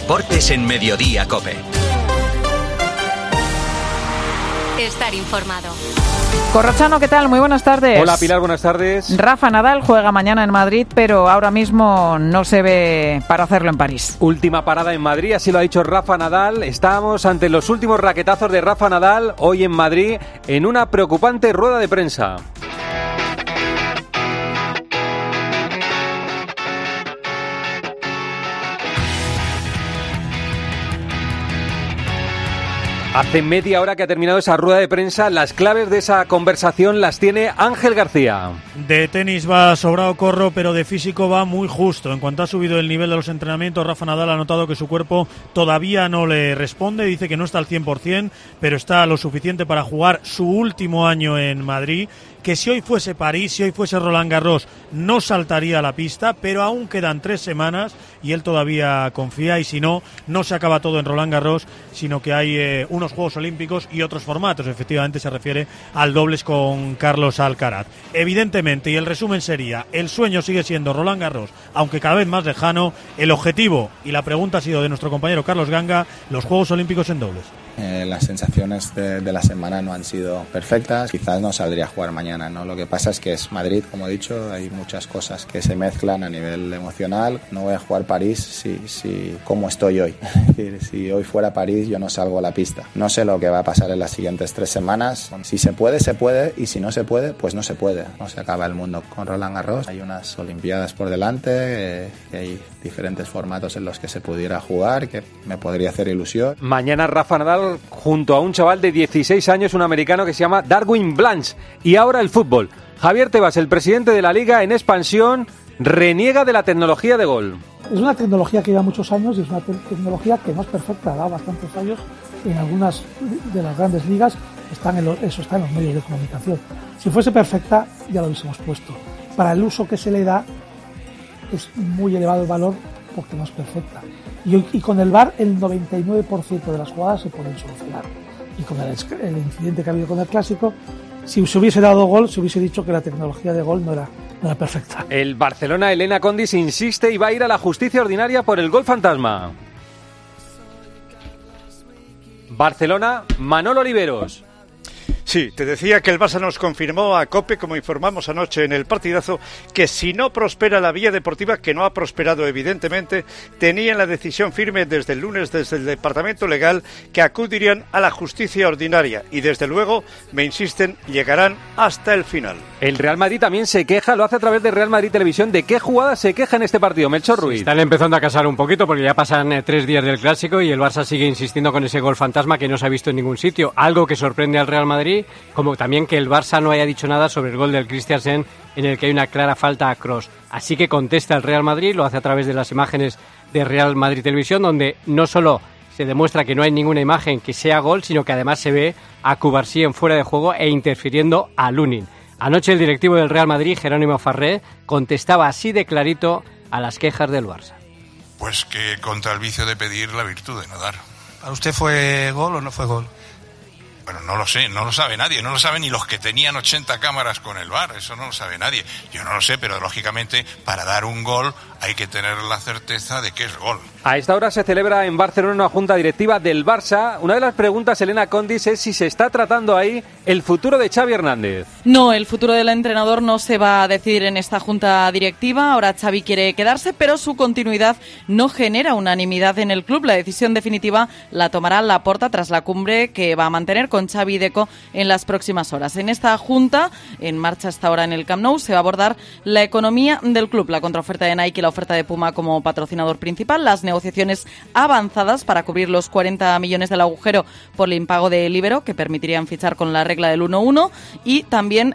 Deportes en Mediodía COPE. Estar informado. Corrochano, ¿qué tal? Muy buenas tardes. Hola Pilar, buenas tardes. Rafa Nadal juega mañana en Madrid, pero ahora mismo no se ve para hacerlo en París. Última parada en Madrid, así lo ha dicho Rafa Nadal. Estamos ante los últimos raquetazos de Rafa Nadal hoy en Madrid en una preocupante rueda de prensa. Hace media hora que ha terminado esa rueda de prensa. Las claves de esa conversación las tiene Ángel García. De tenis va sobrado Corro, pero de físico va muy justo. En cuanto ha subido el nivel de los entrenamientos, Rafa Nadal ha notado que su cuerpo todavía no le responde. Dice que no está al 100%, pero está lo suficiente para jugar su último año en Madrid. Que si hoy fuese París, si hoy fuese Roland Garros, no saltaría a la pista, pero aún quedan 3 semanas y él todavía confía, y si no, no se acaba todo en Roland Garros, sino que hay unos Juegos Olímpicos y otros formatos. Efectivamente se refiere al dobles con Carlos Alcaraz. Evidentemente, y el resumen sería, el sueño sigue siendo Roland Garros, aunque cada vez más lejano. El objetivo, y la pregunta ha sido de nuestro compañero Carlos Ganga, los Juegos Olímpicos en dobles. Las sensaciones de la semana no han sido perfectas. Quizás no saldría a jugar mañana, ¿no? Lo que pasa es que es Madrid, como he dicho, hay muchas cosas que se mezclan a nivel emocional. No voy a jugar París si como estoy hoy. Es decir, si hoy fuera París yo no salgo a la pista. No sé lo que va a pasar en las siguientes 3 semanas. Si se puede, se puede, y si no se puede, pues no se puede. No se acaba el mundo con Roland Garros. Hay unas Olimpiadas por delante, que hay diferentes formatos en los que se pudiera jugar, que me podría hacer ilusión. Mañana Rafa Nadal junto a un chaval de 16 años, un americano que se llama Darwin Blanche. Y ahora el fútbol. Javier Tebas, el presidente de la Liga en expansión, reniega de la tecnología de gol. Es una tecnología que lleva muchos años y es una tecnología que no es perfecta, da bastantes fallos. En algunas de las grandes ligas eso está en los medios de comunicación. Si fuese perfecta ya lo hubiésemos puesto. Para el uso que se le da es muy elevado el valor porque no es perfecta. Y con el VAR el 99% de las jugadas se pueden solucionar. Y con el incidente que ha habido con el Clásico, si se hubiese dado gol, se hubiese dicho que la tecnología de gol no era perfecta. El Barcelona, Elena Condis, insiste y va a ir a la justicia ordinaria por el gol fantasma. Barcelona, Manolo Oliveros. Sí, te decía que el Barça nos confirmó a COPE, como informamos anoche en el partidazo, que si no prospera la vía deportiva, que no ha prosperado evidentemente, tenían la decisión firme desde el lunes desde el departamento legal que acudirían a la justicia ordinaria y desde luego, me insisten, llegarán hasta el final. El Real Madrid también se queja, lo hace a través de Real Madrid Televisión. ¿De qué jugada se queja en este partido, Melchor Ruiz? Están empezando a casar un poquito porque ya pasan 3 días del Clásico y el Barça sigue insistiendo con ese gol fantasma que no se ha visto en ningún sitio, algo que sorprende al Real Madrid, como también que el Barça no haya dicho nada sobre el gol del Christensen en el que hay una clara falta a Kroos. Así que contesta el Real Madrid, lo hace a través de las imágenes de Real Madrid Televisión, donde no solo se demuestra que no hay ninguna imagen que sea gol, sino que además se ve a Cubarsí en fuera de juego e interfiriendo a Lunin. Anoche el directivo del Real Madrid, Jerónimo Farré, contestaba así de clarito a las quejas del Barça. Pues que contra el vicio de pedir la virtud de no dar. ¿Para usted fue gol o no fue gol? Bueno, no lo sé, no lo sabe nadie, no lo saben ni los que tenían 80 cámaras con el VAR, eso no lo sabe nadie. Yo no lo sé, pero lógicamente para dar un gol hay que tener la certeza de que es gol. A esta hora se celebra en Barcelona una junta directiva del Barça. Una de las preguntas, Elena Condis, es si se está tratando ahí el futuro de Xavi Hernández. No, el futuro del entrenador no se va a decidir en esta junta directiva. Ahora Xavi quiere quedarse, pero su continuidad no genera unanimidad en el club. La decisión definitiva la tomará Laporta tras la cumbre que va a mantener con Xavi y Deco en las próximas horas. En esta junta, en marcha hasta ahora en el Camp Nou, se va a abordar la economía del club, la contraoferta de Nike y la oferta de Puma como patrocinador principal, las negociaciones avanzadas para cubrir los 40 millones del agujero por el impago de Líbero, que permitirían fichar con la regla del 1-1, y también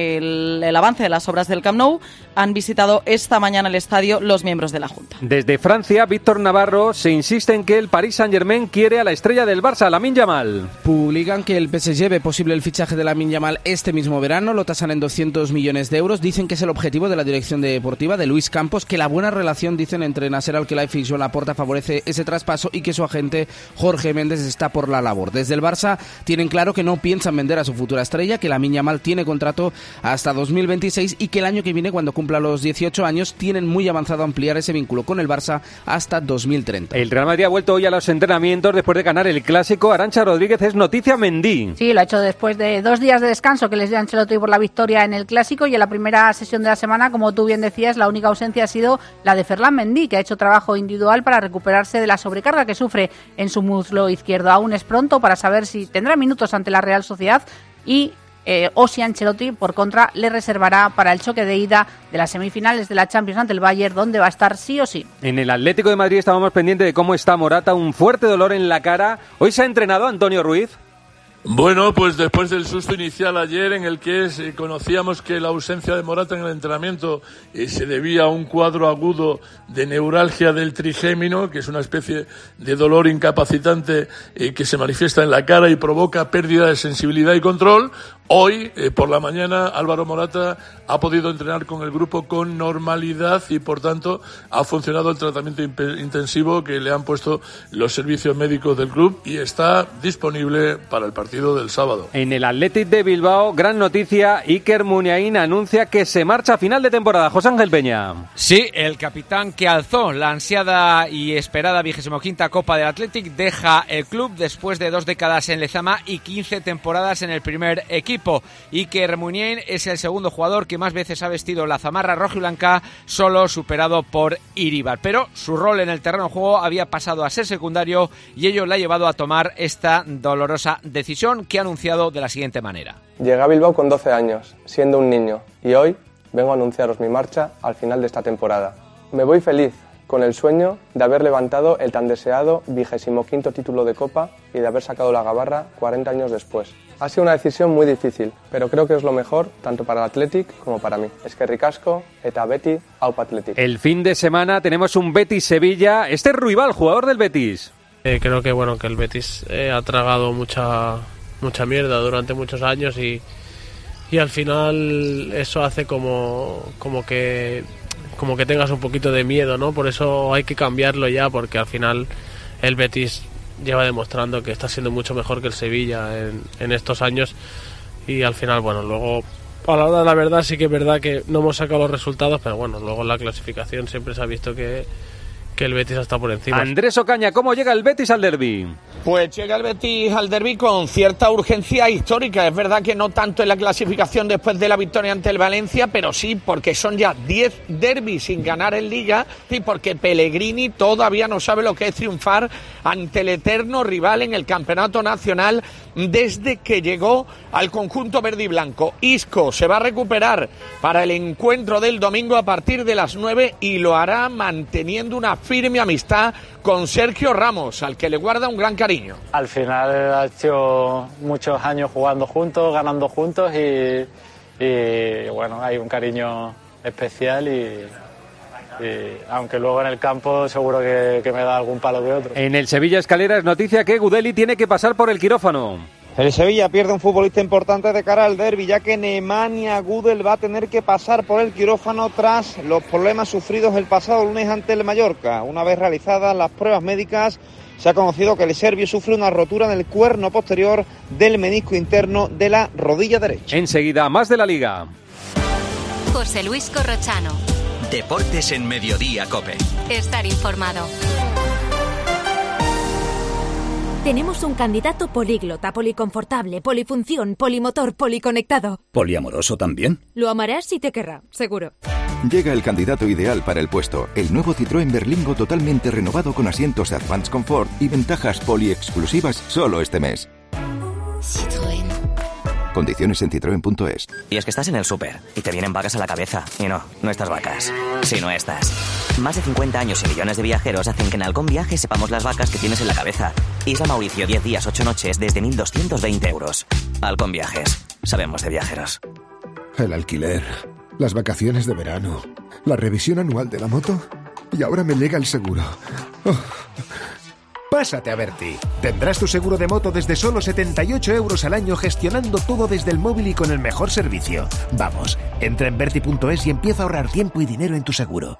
el avance de las obras del Camp Nou. Han visitado esta mañana el estadio los miembros de la Junta. Desde Francia, Víctor Navarro se insiste en que el Paris Saint-Germain quiere a la estrella del Barça, Lamine Yamal. Publican que que el PSG ve posible el fichaje de Lamine Yamal este mismo verano, lo tasan en 200 millones de euros. Dicen que es el objetivo de la dirección deportiva de Luis Campos, que la buena relación, dicen, entre Nasser Al-Khelaifi y Joan Laporta favorece ese traspaso y que su agente Jorge Méndez está por la labor. Desde el Barça tienen claro que no piensan vender a su futura estrella, que Lamine Yamal tiene contrato hasta 2026 y que el año que viene, cuando cumpla los 18 años, tienen muy avanzado ampliar ese vínculo con el Barça hasta 2030. El Real Madrid ha vuelto hoy a los entrenamientos después de ganar el Clásico. Arantxa Rodríguez, es noticia Mendy. Sí, lo ha hecho después de 2 días de descanso que les dio Ancelotti por la victoria en el Clásico, y en la primera sesión de la semana, como tú bien decías, la única ausencia ha sido la de Ferland Mendy, que ha hecho trabajo individual para recuperarse de la sobrecarga que sufre en su muslo izquierdo. Aún es pronto para saber si tendrá minutos ante la Real Sociedad o si Ancelotti, por contra, le reservará para el choque de ida de las semifinales de la Champions ante el Bayern, donde va a estar sí o sí. En el Atlético de Madrid estábamos pendientes de cómo está Morata, un fuerte dolor en la cara. Hoy se ha entrenado Antonio Ruiz. Bueno, pues después del susto inicial ayer en el que conocíamos que la ausencia de Morata en el entrenamiento se debía a un cuadro agudo de neuralgia del trigémino, que es una especie de dolor incapacitante que se manifiesta en la cara y provoca pérdida de sensibilidad y control. Hoy, por la mañana, Álvaro Morata ha podido entrenar con el grupo con normalidad y, por tanto, ha funcionado el tratamiento intensivo que le han puesto los servicios médicos del club y está disponible para el partido del sábado. En el Athletic de Bilbao, gran noticia, Iker Muniain anuncia que se marcha a final de temporada. José Ángel Peña. Sí, el capitán que alzó la ansiada y esperada 25ª Copa del Athletic deja el club después de 2 décadas en Lezama y 15 temporadas en el primer equipo. Iker Muniain es el segundo jugador que más veces ha vestido la zamarra rojiblanca, solo superado por Iribar. Pero su rol en el terreno de juego había pasado a ser secundario y ello le ha llevado a tomar esta dolorosa decisión que ha anunciado de la siguiente manera. Llegué a Bilbao con 12 años, siendo un niño, y hoy vengo a anunciaros mi marcha al final de esta temporada. Me voy feliz, con el sueño de haber levantado el tan deseado 25º título de Copa y de haber sacado la gabarra 40 años después. Ha sido una decisión muy difícil, pero creo que es lo mejor tanto para el Athletic como para mí. Eskerrik asko eta beti aupa Athletic. El fin de semana tenemos un Betis-Sevilla. Este es Ruibal, jugador del Betis. Creo que que el Betis ha tragado mucha mierda durante muchos años y al final eso hace como que tengas un poquito de miedo, ¿no? Por eso hay que cambiarlo ya, porque al final el Betis lleva demostrando que está siendo mucho mejor que el Sevilla en estos años y al final, luego a la hora de la verdad sí que es verdad que no hemos sacado los resultados, pero luego en la clasificación siempre se ha visto que el Betis está por encima. Andrés Ocaña, ¿cómo llega el Betis al derbi? Pues llega el Betis al derbi con cierta urgencia histórica. Es verdad que no tanto en la clasificación después de la victoria ante el Valencia, pero sí porque son ya 10 derbis sin ganar en Liga y porque Pellegrini todavía no sabe lo que es triunfar ante el eterno rival en el campeonato nacional desde que llegó al conjunto verde y blanco. Isco se va a recuperar para el encuentro del domingo a partir de las 9 y lo hará manteniendo una firme amistad con Sergio Ramos, al que le guarda un gran cariño. Al final ha hecho muchos años jugando juntos, ganando juntos y hay un cariño especial y aunque luego en el campo seguro que me da algún palo de otro. En el Sevilla Escalera es noticia que Gudeli tiene que pasar por el quirófano. El Sevilla pierde un futbolista importante de cara al derbi, ya que Nemanja Gudel va a tener que pasar por el quirófano tras los problemas sufridos el pasado lunes ante el Mallorca. Una vez realizadas las pruebas médicas, se ha conocido que el serbio sufre una rotura en el cuerno posterior del menisco interno de la rodilla derecha. Enseguida, más de la Liga. José Luis Corrochano. Deportes en Mediodía, COPE. Estar informado. Tenemos un candidato políglota, policonfortable, polifunción, polimotor, policonectado. ¿Poliamoroso también? Lo amarás y te querrá, seguro. Llega el candidato ideal para el puesto, el nuevo Citroën Berlingo totalmente renovado con asientos de Advanced Comfort y ventajas poli-exclusivas solo este mes. Citroën. Condiciones en citroen.es. Y es que estás en el súper y te vienen vacas a la cabeza. Y no estas vacas. Sino estas. Más de 50 años y millones de viajeros hacen que en Halcón Viajes sepamos las vacas que tienes en la cabeza. Isla Mauricio, 10 días, 8 noches, desde 1.220 euros. Halcón Viajes. Sabemos de viajeros. El alquiler, las vacaciones de verano, la revisión anual de la moto y ahora me llega el seguro. Oh. Pásate a Berti. Tendrás tu seguro de moto desde solo 78 euros al año, gestionando todo desde el móvil y con el mejor servicio. Vamos, entra en Berti.es y empieza a ahorrar tiempo y dinero en tu seguro.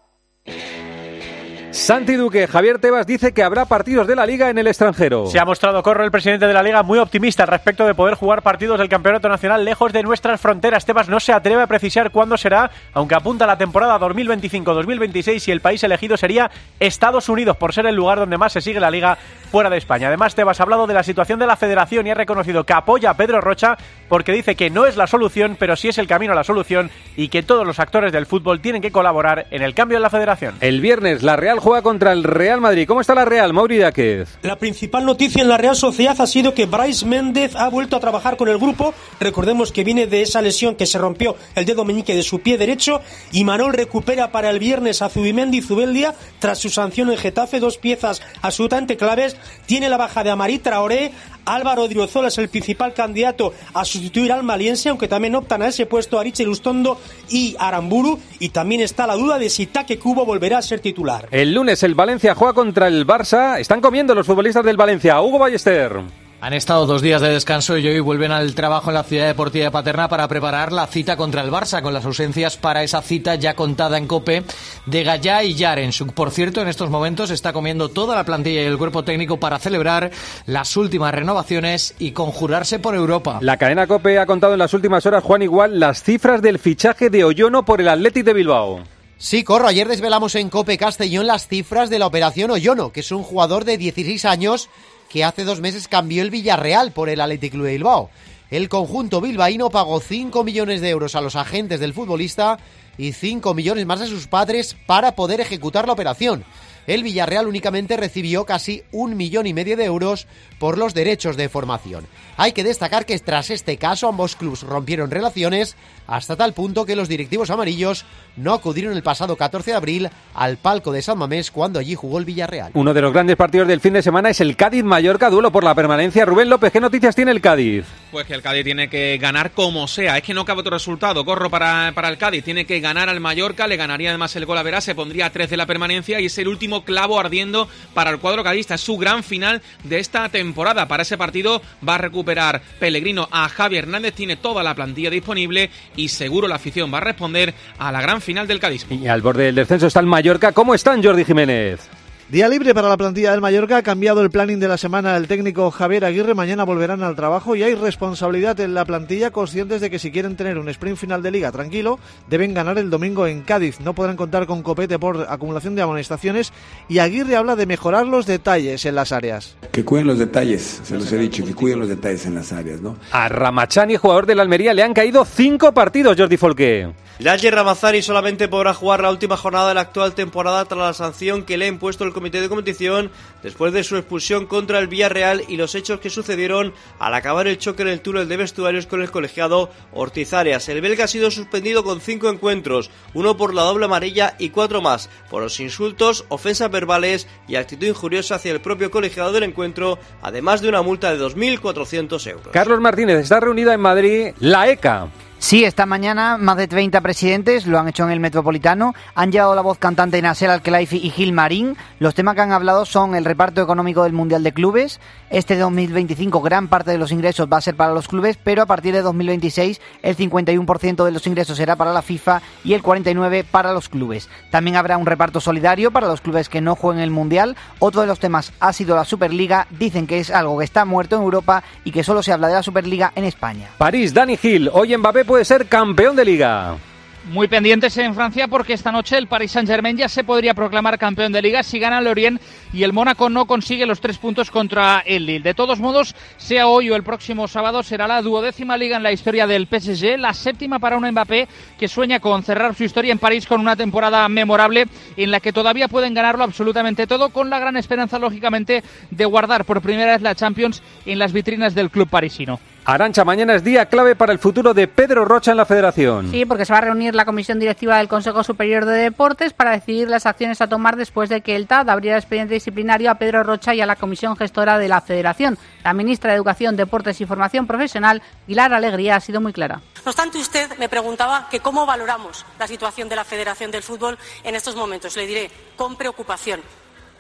Santi Duque, Javier Tebas dice que habrá partidos de la Liga en el extranjero. Se ha mostrado Corro, el presidente de la Liga, muy optimista al respecto de poder jugar partidos del Campeonato Nacional lejos de nuestras fronteras. Tebas no se atreve a precisar cuándo será, aunque apunta a la temporada 2025-2026 y el país elegido sería Estados Unidos, por ser el lugar donde más se sigue la Liga fuera de España. Además, Tebas ha hablado de la situación de la Federación y ha reconocido que apoya a Pedro Rocha porque dice que no es la solución, pero sí es el camino a la solución y que todos los actores del fútbol tienen que colaborar en el cambio en la Federación. El viernes, la Real juega contra el Real Madrid. ¿Cómo está la Real, Mauri Dáquez? La principal noticia en la Real Sociedad ha sido que Brais Méndez ha vuelto a trabajar con el grupo. Recordemos que viene de esa lesión que se rompió el dedo meñique de su pie derecho. Y Manol recupera para el viernes a Zubimendi y Zubeldia tras su sanción en Getafe, 2 piezas absolutamente claves. Tiene la baja de Amari Traoré. Álvaro Odriozola es el principal candidato a sustituir al maliense, aunque también optan a ese puesto Aritz Lustondo y Aramburu, y también está la duda de si Take Kubo volverá a ser titular. El lunes el Valencia juega contra el Barça. Están comiendo los futbolistas del Valencia. Hugo Ballester. Han estado 2 días de descanso y hoy vuelven al trabajo en la Ciudad Deportiva de Paterna para preparar la cita contra el Barça, con las ausencias para esa cita ya contada en COPE de Gallá y Yarensuk. Por cierto, en estos momentos está comiendo toda la plantilla y el cuerpo técnico para celebrar las últimas renovaciones y conjurarse por Europa. La cadena COPE ha contado en las últimas horas, Juan Igual, las cifras del fichaje de Oyono por el Athletic de Bilbao. Sí, Corro, ayer desvelamos en COPE Castellón las cifras de la operación Oyono, que es un jugador de 16 años que hace 2 meses cambió el Villarreal por el Athletic Club de Bilbao. El conjunto bilbaíno pagó 5 millones de euros a los agentes del futbolista y 5 millones más a sus padres para poder ejecutar la operación. El Villarreal únicamente recibió casi 1,5 millones de euros por los derechos de formación. Hay que destacar que tras este caso ambos clubes rompieron relaciones hasta tal punto que los directivos amarillos no acudieron el pasado 14 de abril al palco de San Mamés cuando allí jugó el Villarreal. Uno de los grandes partidos del fin de semana es el Cádiz-Mallorca, duelo por la permanencia. Rubén López, ¿qué noticias tiene el Cádiz? Pues que el Cádiz tiene que ganar como sea, es que no cabe otro resultado. Corro para el Cádiz, tiene que ganar al Mallorca, le ganaría además el gol a Verás, se pondría a 3 de la permanencia y es el último clavo ardiendo para el cuadro cadista, es su gran final de esta temporada. Para ese partido va a recuperar Pellegrino a Javi Hernández, tiene toda la plantilla disponible y seguro la afición va a responder a la gran final del Cádiz. Y al borde del descenso está el Mallorca. ¿Cómo están, Jordi Jiménez? Día libre para la plantilla del Mallorca, ha cambiado el planning de la semana el técnico Javier Aguirre, mañana volverán al trabajo y hay responsabilidad en la plantilla, conscientes de que si quieren tener un sprint final de liga tranquilo, deben ganar el domingo en Cádiz, no podrán contar con copete por acumulación de amonestaciones y Aguirre habla de mejorar los detalles en las áreas. Que cuiden los detalles, se los he dicho, que cuiden los detalles en las áreas, ¿no? A Ramachani, jugador del Almería, le han caído 5 partidos, Jordi Folqué. Laye Ramazani solamente podrá jugar la última jornada de la actual temporada tras la sanción que le ha impuesto el comité de competición después de su expulsión contra el Villarreal y los hechos que sucedieron al acabar el choque en el túnel de vestuarios con el colegiado Ortiz Arias. El belga ha sido suspendido con 5 encuentros, 1 por la doble amarilla y 4 más por los insultos, ofensas verbales y actitud injuriosa hacia el propio colegiado del encuentro, además de una multa de 2.400 euros. Carlos Martínez, está reunida en Madrid la ECA. Sí, esta mañana más de 30 presidentes lo han hecho en el Metropolitano, han llevado la voz cantante Nasser Al-Khelaifi y Gil Marín. Los temas que han hablado son el reparto económico del Mundial de Clubes. Este 2025 gran parte de los ingresos va a ser para los clubes, pero a partir de 2026 el 51% de los ingresos será para la FIFA y el 49% para los clubes. También habrá un reparto solidario para los clubes que no jueguen el Mundial. Otro de los temas ha sido la Superliga. Dicen que es algo que está muerto en Europa y que solo se habla de la Superliga en España. París, Dani Gil, hoy Mbappé puede ser campeón de Liga. Muy pendientes en Francia porque esta noche el Paris Saint-Germain ya se podría proclamar campeón de Liga si gana el Lorient y el Mónaco no consigue los 3 puntos contra el Lille. De todos modos, sea hoy o el próximo sábado, será la 12ª Liga en la historia del PSG, la 7ª para un Mbappé que sueña con cerrar su historia en París con una temporada memorable en la que todavía pueden ganarlo absolutamente todo, con la gran esperanza, lógicamente, de guardar por primera vez la Champions en las vitrinas del club parisino. Arantxa, mañana es día clave para el futuro de Pedro Rocha en la Federación. Sí, porque se va a reunir la Comisión Directiva del Consejo Superior de Deportes para decidir las acciones a tomar después de que el TAD abriera expediente disciplinario a Pedro Rocha y a la Comisión Gestora de la Federación. La ministra de Educación, Deportes y Formación Profesional, Pilar Alegría, ha sido muy clara. No obstante, usted me preguntaba que cómo valoramos la situación de la Federación del Fútbol en estos momentos. Le diré, con preocupación.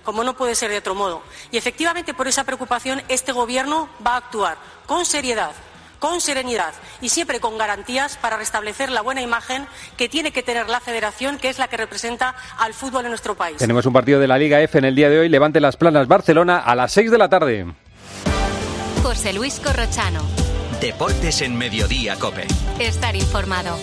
como no puede ser de otro modo. Y efectivamente por esa preocupación este Gobierno va a actuar con seriedad, con serenidad y siempre con garantías para restablecer la buena imagen que tiene que tener la Federación, que es la que representa al fútbol en nuestro país. Tenemos un partido de la Liga F en el día de hoy, Levante Las Planas Barcelona a las 6 de la tarde. José Luis Corrochano. Deportes en Mediodía COPE. Estar informado.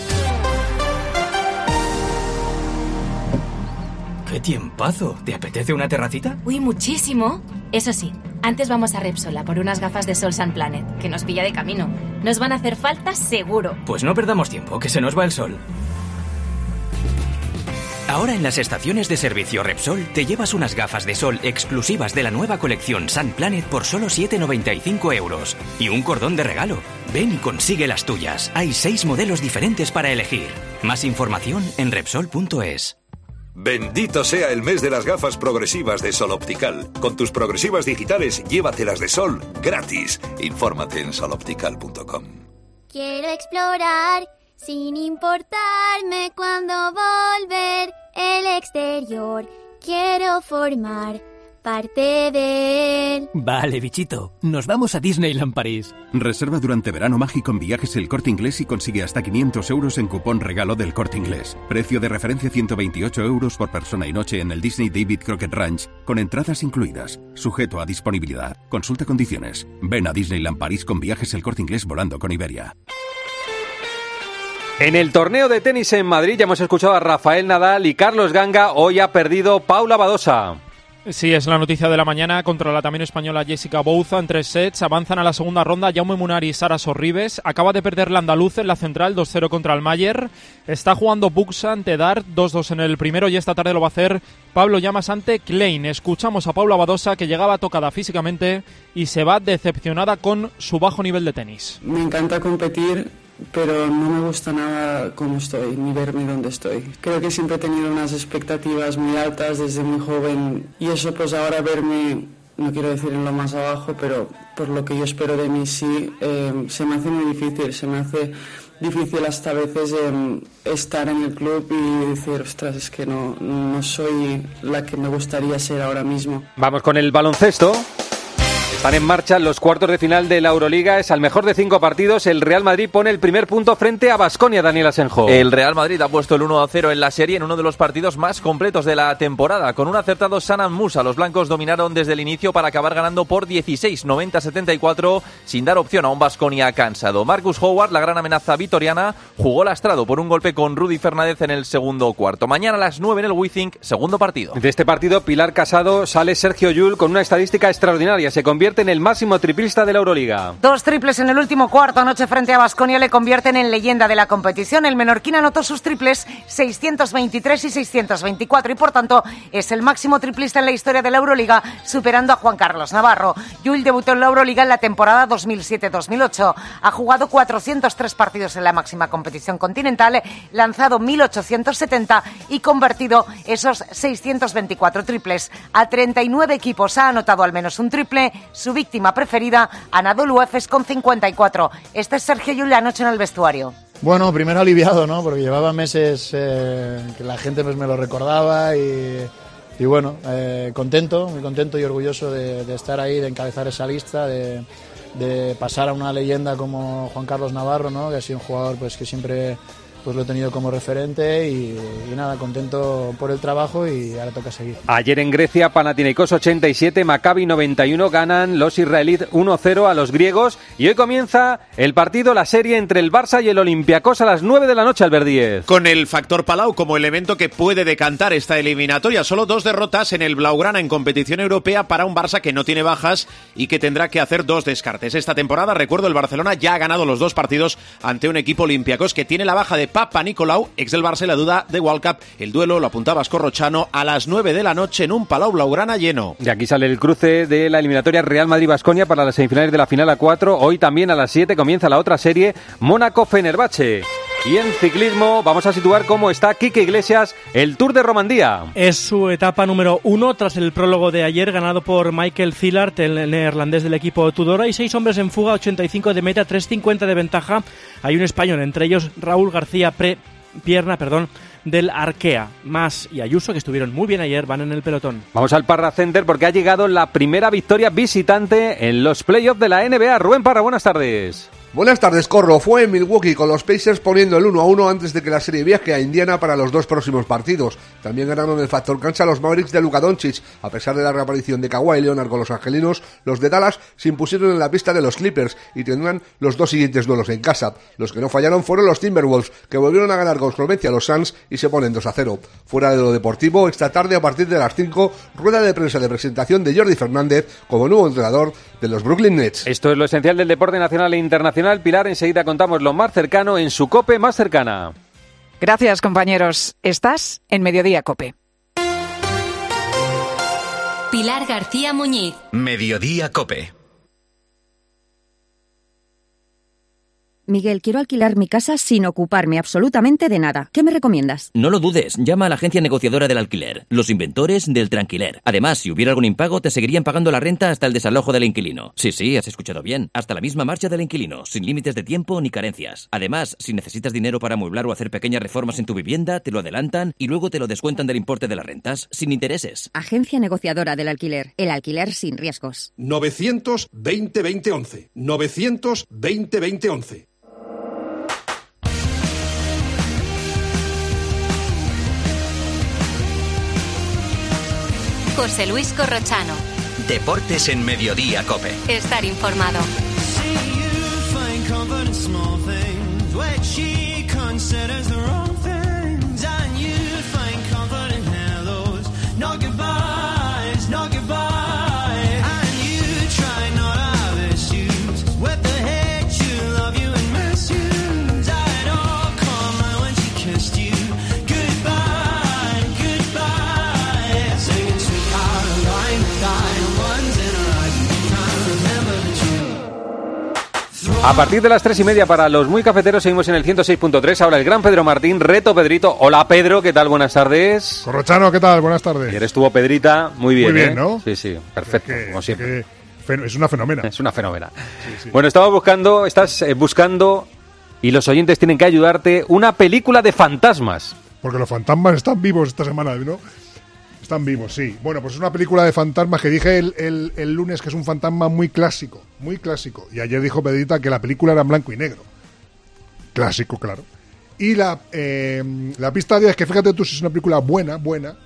¡Qué tiempazo! ¿Te apetece una terracita? Uy, muchísimo. Eso sí, antes vamos a Repsol a por unas gafas de Sol Sun Planet, que nos pilla de camino. Nos van a hacer falta seguro. Pues no perdamos tiempo, que se nos va el sol. Ahora en las estaciones de servicio Repsol te llevas unas gafas de sol exclusivas de la nueva colección Sun Planet por solo 7,95 € y un cordón de regalo. Ven y consigue las tuyas. Hay 6 modelos diferentes para elegir. Más información en Repsol.es. Bendito sea el mes de las gafas progresivas de Sol Optical. Con tus progresivas digitales, llévatelas de sol gratis. Infórmate en soloptical.com. Quiero explorar sin importarme cuándo volver el exterior. Quiero formar parte de él. Vale, bichito, nos vamos a Disneyland París. Reserva durante verano mágico en Viajes El Corte Inglés y consigue hasta 500 € en cupón regalo del Corte Inglés. Precio de referencia 128 € por persona y noche en el Disney David Crockett Ranch, con entradas incluidas. Sujeto a disponibilidad. Consulta condiciones. Ven a Disneyland París con Viajes El Corte Inglés volando con Iberia. En el torneo de tenis en Madrid ya hemos escuchado a Rafael Nadal y Carlos Ganga. Hoy ha perdido Paula Badosa. Sí, es la noticia de la mañana contra la también española Jessica Bouza en 3 sets. Avanzan a la segunda ronda Jaume Munar y Sara Sorribes. Acaba de perder la andaluz en la central 2-0 contra el Mayer. Está jugando Buxa ante Dart 2-2 en el primero y esta tarde lo va a hacer Pablo Llamas ante Klein. Escuchamos a Paula Badosa, que llegaba tocada físicamente y se va decepcionada con su bajo nivel de tenis. Me encanta competir, pero no me gusta nada cómo estoy, ni verme donde estoy. Creo que siempre he tenido unas expectativas muy altas desde muy joven y eso pues ahora verme, no quiero decir en lo más abajo, pero por lo que yo espero de mí sí, se me hace muy difícil, se me hace difícil hasta a veces estar en el club y decir, ostras, es que no soy la que me gustaría ser ahora mismo. Vamos con el baloncesto. Están en marcha los cuartos de final de la Euroliga. Es al mejor de 5 partidos. El Real Madrid pone el primer punto frente a Baskonia, Daniel Asenjo. El Real Madrid ha puesto el 1-0 en la serie en uno de los partidos más completos de la temporada. Con un acertado Sanan Musa, los blancos dominaron desde el inicio para acabar ganando por 16, 90-74, sin dar opción a un Baskonia cansado. Marcus Howard, la gran amenaza vitoriana, jugó lastrado por un golpe con Rudy Fernández en el segundo cuarto. Mañana a las 9 en el Withink, segundo partido. De este partido, Pilar Casado, sale Sergio Llull con una estadística extraordinaria. Se convierte en el máximo triplista de la Euroliga. 2 triples en el último cuarto anoche frente a Baskonia le convierten en leyenda de la competición. El menorquín anotó sus triples 623 y 624 y por tanto es el máximo triplista en la historia de la Euroliga, superando a Juan Carlos Navarro. Llull debutó en la Euroliga en la temporada 2007-2008. Ha jugado 403 partidos en la máxima competición continental, lanzado 1870 y convertido esos 624 triples. A 39 equipos ha anotado al menos un triple. Su víctima preferida, Anadolu Efes, con 54. Este es Sergio Llull anoche en el vestuario. Bueno, primero aliviado, ¿no? Porque llevaba meses que la gente pues me lo recordaba y bueno, contento, muy contento y orgulloso de estar ahí, de encabezar esa lista, de pasar a una leyenda como Juan Carlos Navarro, ¿no? Que ha sido un jugador pues que siempre pues lo he tenido como referente y nada, contento por el trabajo y ahora toca seguir. Ayer en Grecia, Panathinaikos 87, Maccabi 91, ganan los israelíes 1-0 a los griegos y hoy comienza el partido, la serie entre el Barça y el Olympiacos a las 9 de la noche, Albert Díez. Con el factor Palau como elemento que puede decantar esta eliminatoria, solo 2 derrotas en el Blaugrana en competición europea para un Barça que no tiene bajas y que tendrá que hacer 2 descartes. Esta temporada, recuerdo, el Barcelona ya ha ganado los 2 partidos ante un equipo Olympiacos que tiene la baja de Papa Nicolau, ex del Barça, y la duda de World Cup. El duelo, lo apuntaba Corrochano, a las 9 de la noche en un Palau Blaugrana lleno. Y aquí sale el cruce de la eliminatoria Real Madrid-Baskonia para las semifinales de la final a 4. Hoy también a las 7 comienza la otra serie, Mónaco-Fenerbahce. Y en ciclismo vamos a situar cómo está Quique Iglesias, el Tour de Romandía. Es su etapa número 1 tras el prólogo de ayer, ganado por Michael Zillart, el neerlandés del equipo Tudora, y 6 hombres en fuga, 85 de meta, 3.50 de ventaja. Hay un español, entre ellos Raúl García Pierna, del Arkea. Mas y Ayuso, que estuvieron muy bien ayer, van en el pelotón. Vamos al Parra Center porque ha llegado la primera victoria visitante en los playoffs de la NBA. Rubén Parra, buenas tardes. Buenas tardes, Corro. Fue en Milwaukee con los Pacers poniendo el 1-1 antes de que la serie viaje a Indiana para los 2 próximos partidos. También ganaron el factor cancha los Mavericks de Luka Doncic. A pesar de la reaparición de Kawhi Leonard con los angelinos, los de Dallas se impusieron en la pista de los Clippers y tendrán los 2 siguientes duelos en casa. Los que no fallaron fueron los Timberwolves, que volvieron a ganar con solvencia a los Suns y se ponen 2-0. Fuera de lo deportivo, esta tarde a partir de las 5, rueda de prensa de presentación de Jordi Fernández como nuevo entrenador de los Brooklyn Nets. Esto es lo esencial del deporte nacional e internacional. Pilar, enseguida contamos lo más cercano en su COPE más cercana. Gracias, compañeros. Estás en Mediodía COPE. Pilar García Muñiz. Mediodía COPE. Miguel, quiero alquilar mi casa sin ocuparme absolutamente de nada. ¿Qué me recomiendas? No lo dudes, llama a la agencia negociadora del alquiler, los inventores del tranquiler. Además, si hubiera algún impago, te seguirían pagando la renta hasta el desalojo del inquilino. Sí, has escuchado bien. Hasta la misma marcha del inquilino, sin límites de tiempo ni carencias. Además, si necesitas dinero para amueblar o hacer pequeñas reformas en tu vivienda, te lo adelantan y luego te lo descuentan del importe de las rentas, sin intereses. Agencia negociadora del alquiler. El alquiler sin riesgos. 920-2011. 920-2011. José Luis Corrochano. Deportes en Mediodía COPE. Estar informado. A partir de las 3:30 para los muy cafeteros seguimos en el 106.3. Ahora el gran Pedro Martín, reto Pedrito. Hola Pedro, ¿qué tal? Buenas tardes. Corrochano, ¿qué tal? Buenas tardes. Ayer estuvo Pedrita, muy bien. Muy bien, ¿no? Sí, perfecto, como siempre. Es una fenómena. Es una fenómena. Sí. Bueno, estás buscando, y los oyentes tienen que ayudarte, una película de fantasmas. Porque los fantasmas están vivos esta semana, ¿no? Están vivos, sí. Bueno, pues es una película de fantasmas que dije el lunes que es un fantasma muy clásico. Y ayer dijo Pedrita que la película era en blanco y negro. Clásico, claro. Y la pista de es que fíjate tú si es una película buena,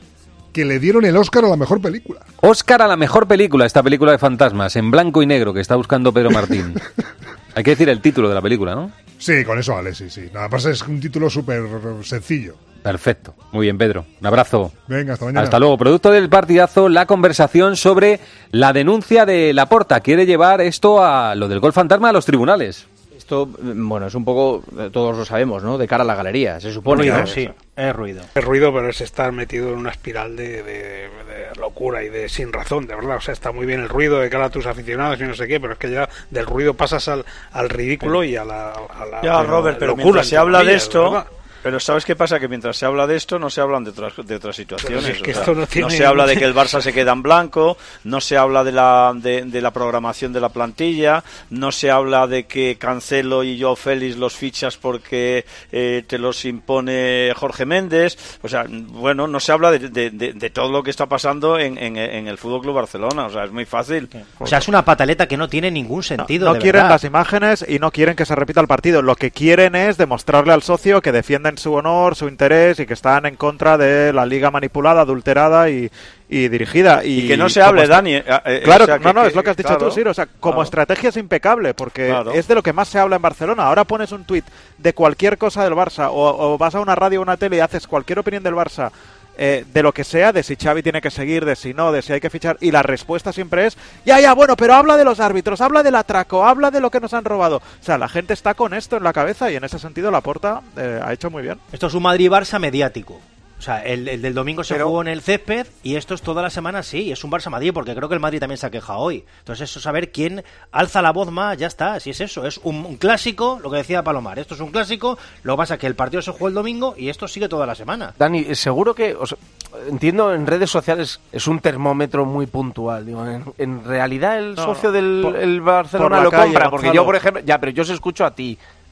que le dieron el Oscar a la mejor película. Oscar a la mejor película, esta película de fantasmas, en blanco y negro, que está buscando Pedro Martín. Hay que decir el título de la película, ¿no? Sí, con eso vale, sí. Nada más es un título súper sencillo. Perfecto. Muy bien, Pedro. Un abrazo. Venga, hasta mañana. Hasta luego. Producto del partidazo, la conversación sobre la denuncia de Laporta. Quiere llevar esto a lo del gol fantasma a los tribunales. Esto, bueno, es un poco, todos lo sabemos, ¿no? De cara a la galería, se supone. Ruido, ¿no? Sí, es ruido. Es ruido, pero es estar metido en una espiral de locura y de sin razón, de verdad. O sea, está muy bien el ruido de cara a tus aficionados y no sé qué, pero es que ya del ruido pasas al ridículo y a la ya, Robert, pero locura, mientras se habla de esto... ¿verdad? Pero ¿sabes qué pasa? Que mientras se habla de esto no se hablan de otras situaciones. Es que esto no se habla de que el Barça se queda en blanco, no se habla de la programación de la plantilla, no se habla de que Cancelo y Joao Félix los fichas porque te los impone Jorge Méndez. O sea, bueno, no se habla de todo lo que está pasando en el FC Barcelona. O sea, es muy fácil. O sea, es una pataleta que no tiene ningún sentido. No quieren las imágenes y no quieren que se repita el partido. Lo que quieren es demostrarle al socio que defienden su honor, su interés y que están en contra de la liga manipulada, adulterada y dirigida. Y que no se hable, Dani. Claro, o sea, es lo que has dicho tú, Siro. O sea, como estrategia es impecable porque es de lo que más se habla en Barcelona. Ahora pones un tuit de cualquier cosa del Barça o vas a una radio o una tele y haces cualquier opinión del Barça, de lo que sea, de si Xavi tiene que seguir, de si no, de si hay que fichar, y la respuesta siempre es bueno, pero habla de los árbitros, habla del atraco, habla de lo que nos han robado. O sea, la gente está con esto en la cabeza y en ese sentido Laporta ha hecho muy bien. Esto es un Madrid-Barça mediático. O sea, el del domingo se jugó en el césped y esto es toda la semana, sí, es un Barça-Madrid, porque creo que el Madrid también se ha quejado hoy. Entonces eso, saber quién alza la voz más, ya está, si es eso, es un clásico, lo que decía Palomar, esto es un clásico, lo que pasa es que el partido se jugó el domingo y esto sigue toda la semana. Dani, seguro que, entiendo, en redes sociales es un termómetro muy puntual, digo, en realidad el socio del Barcelona lo compra, porque yo, por ejemplo, pero yo os escucho a ti,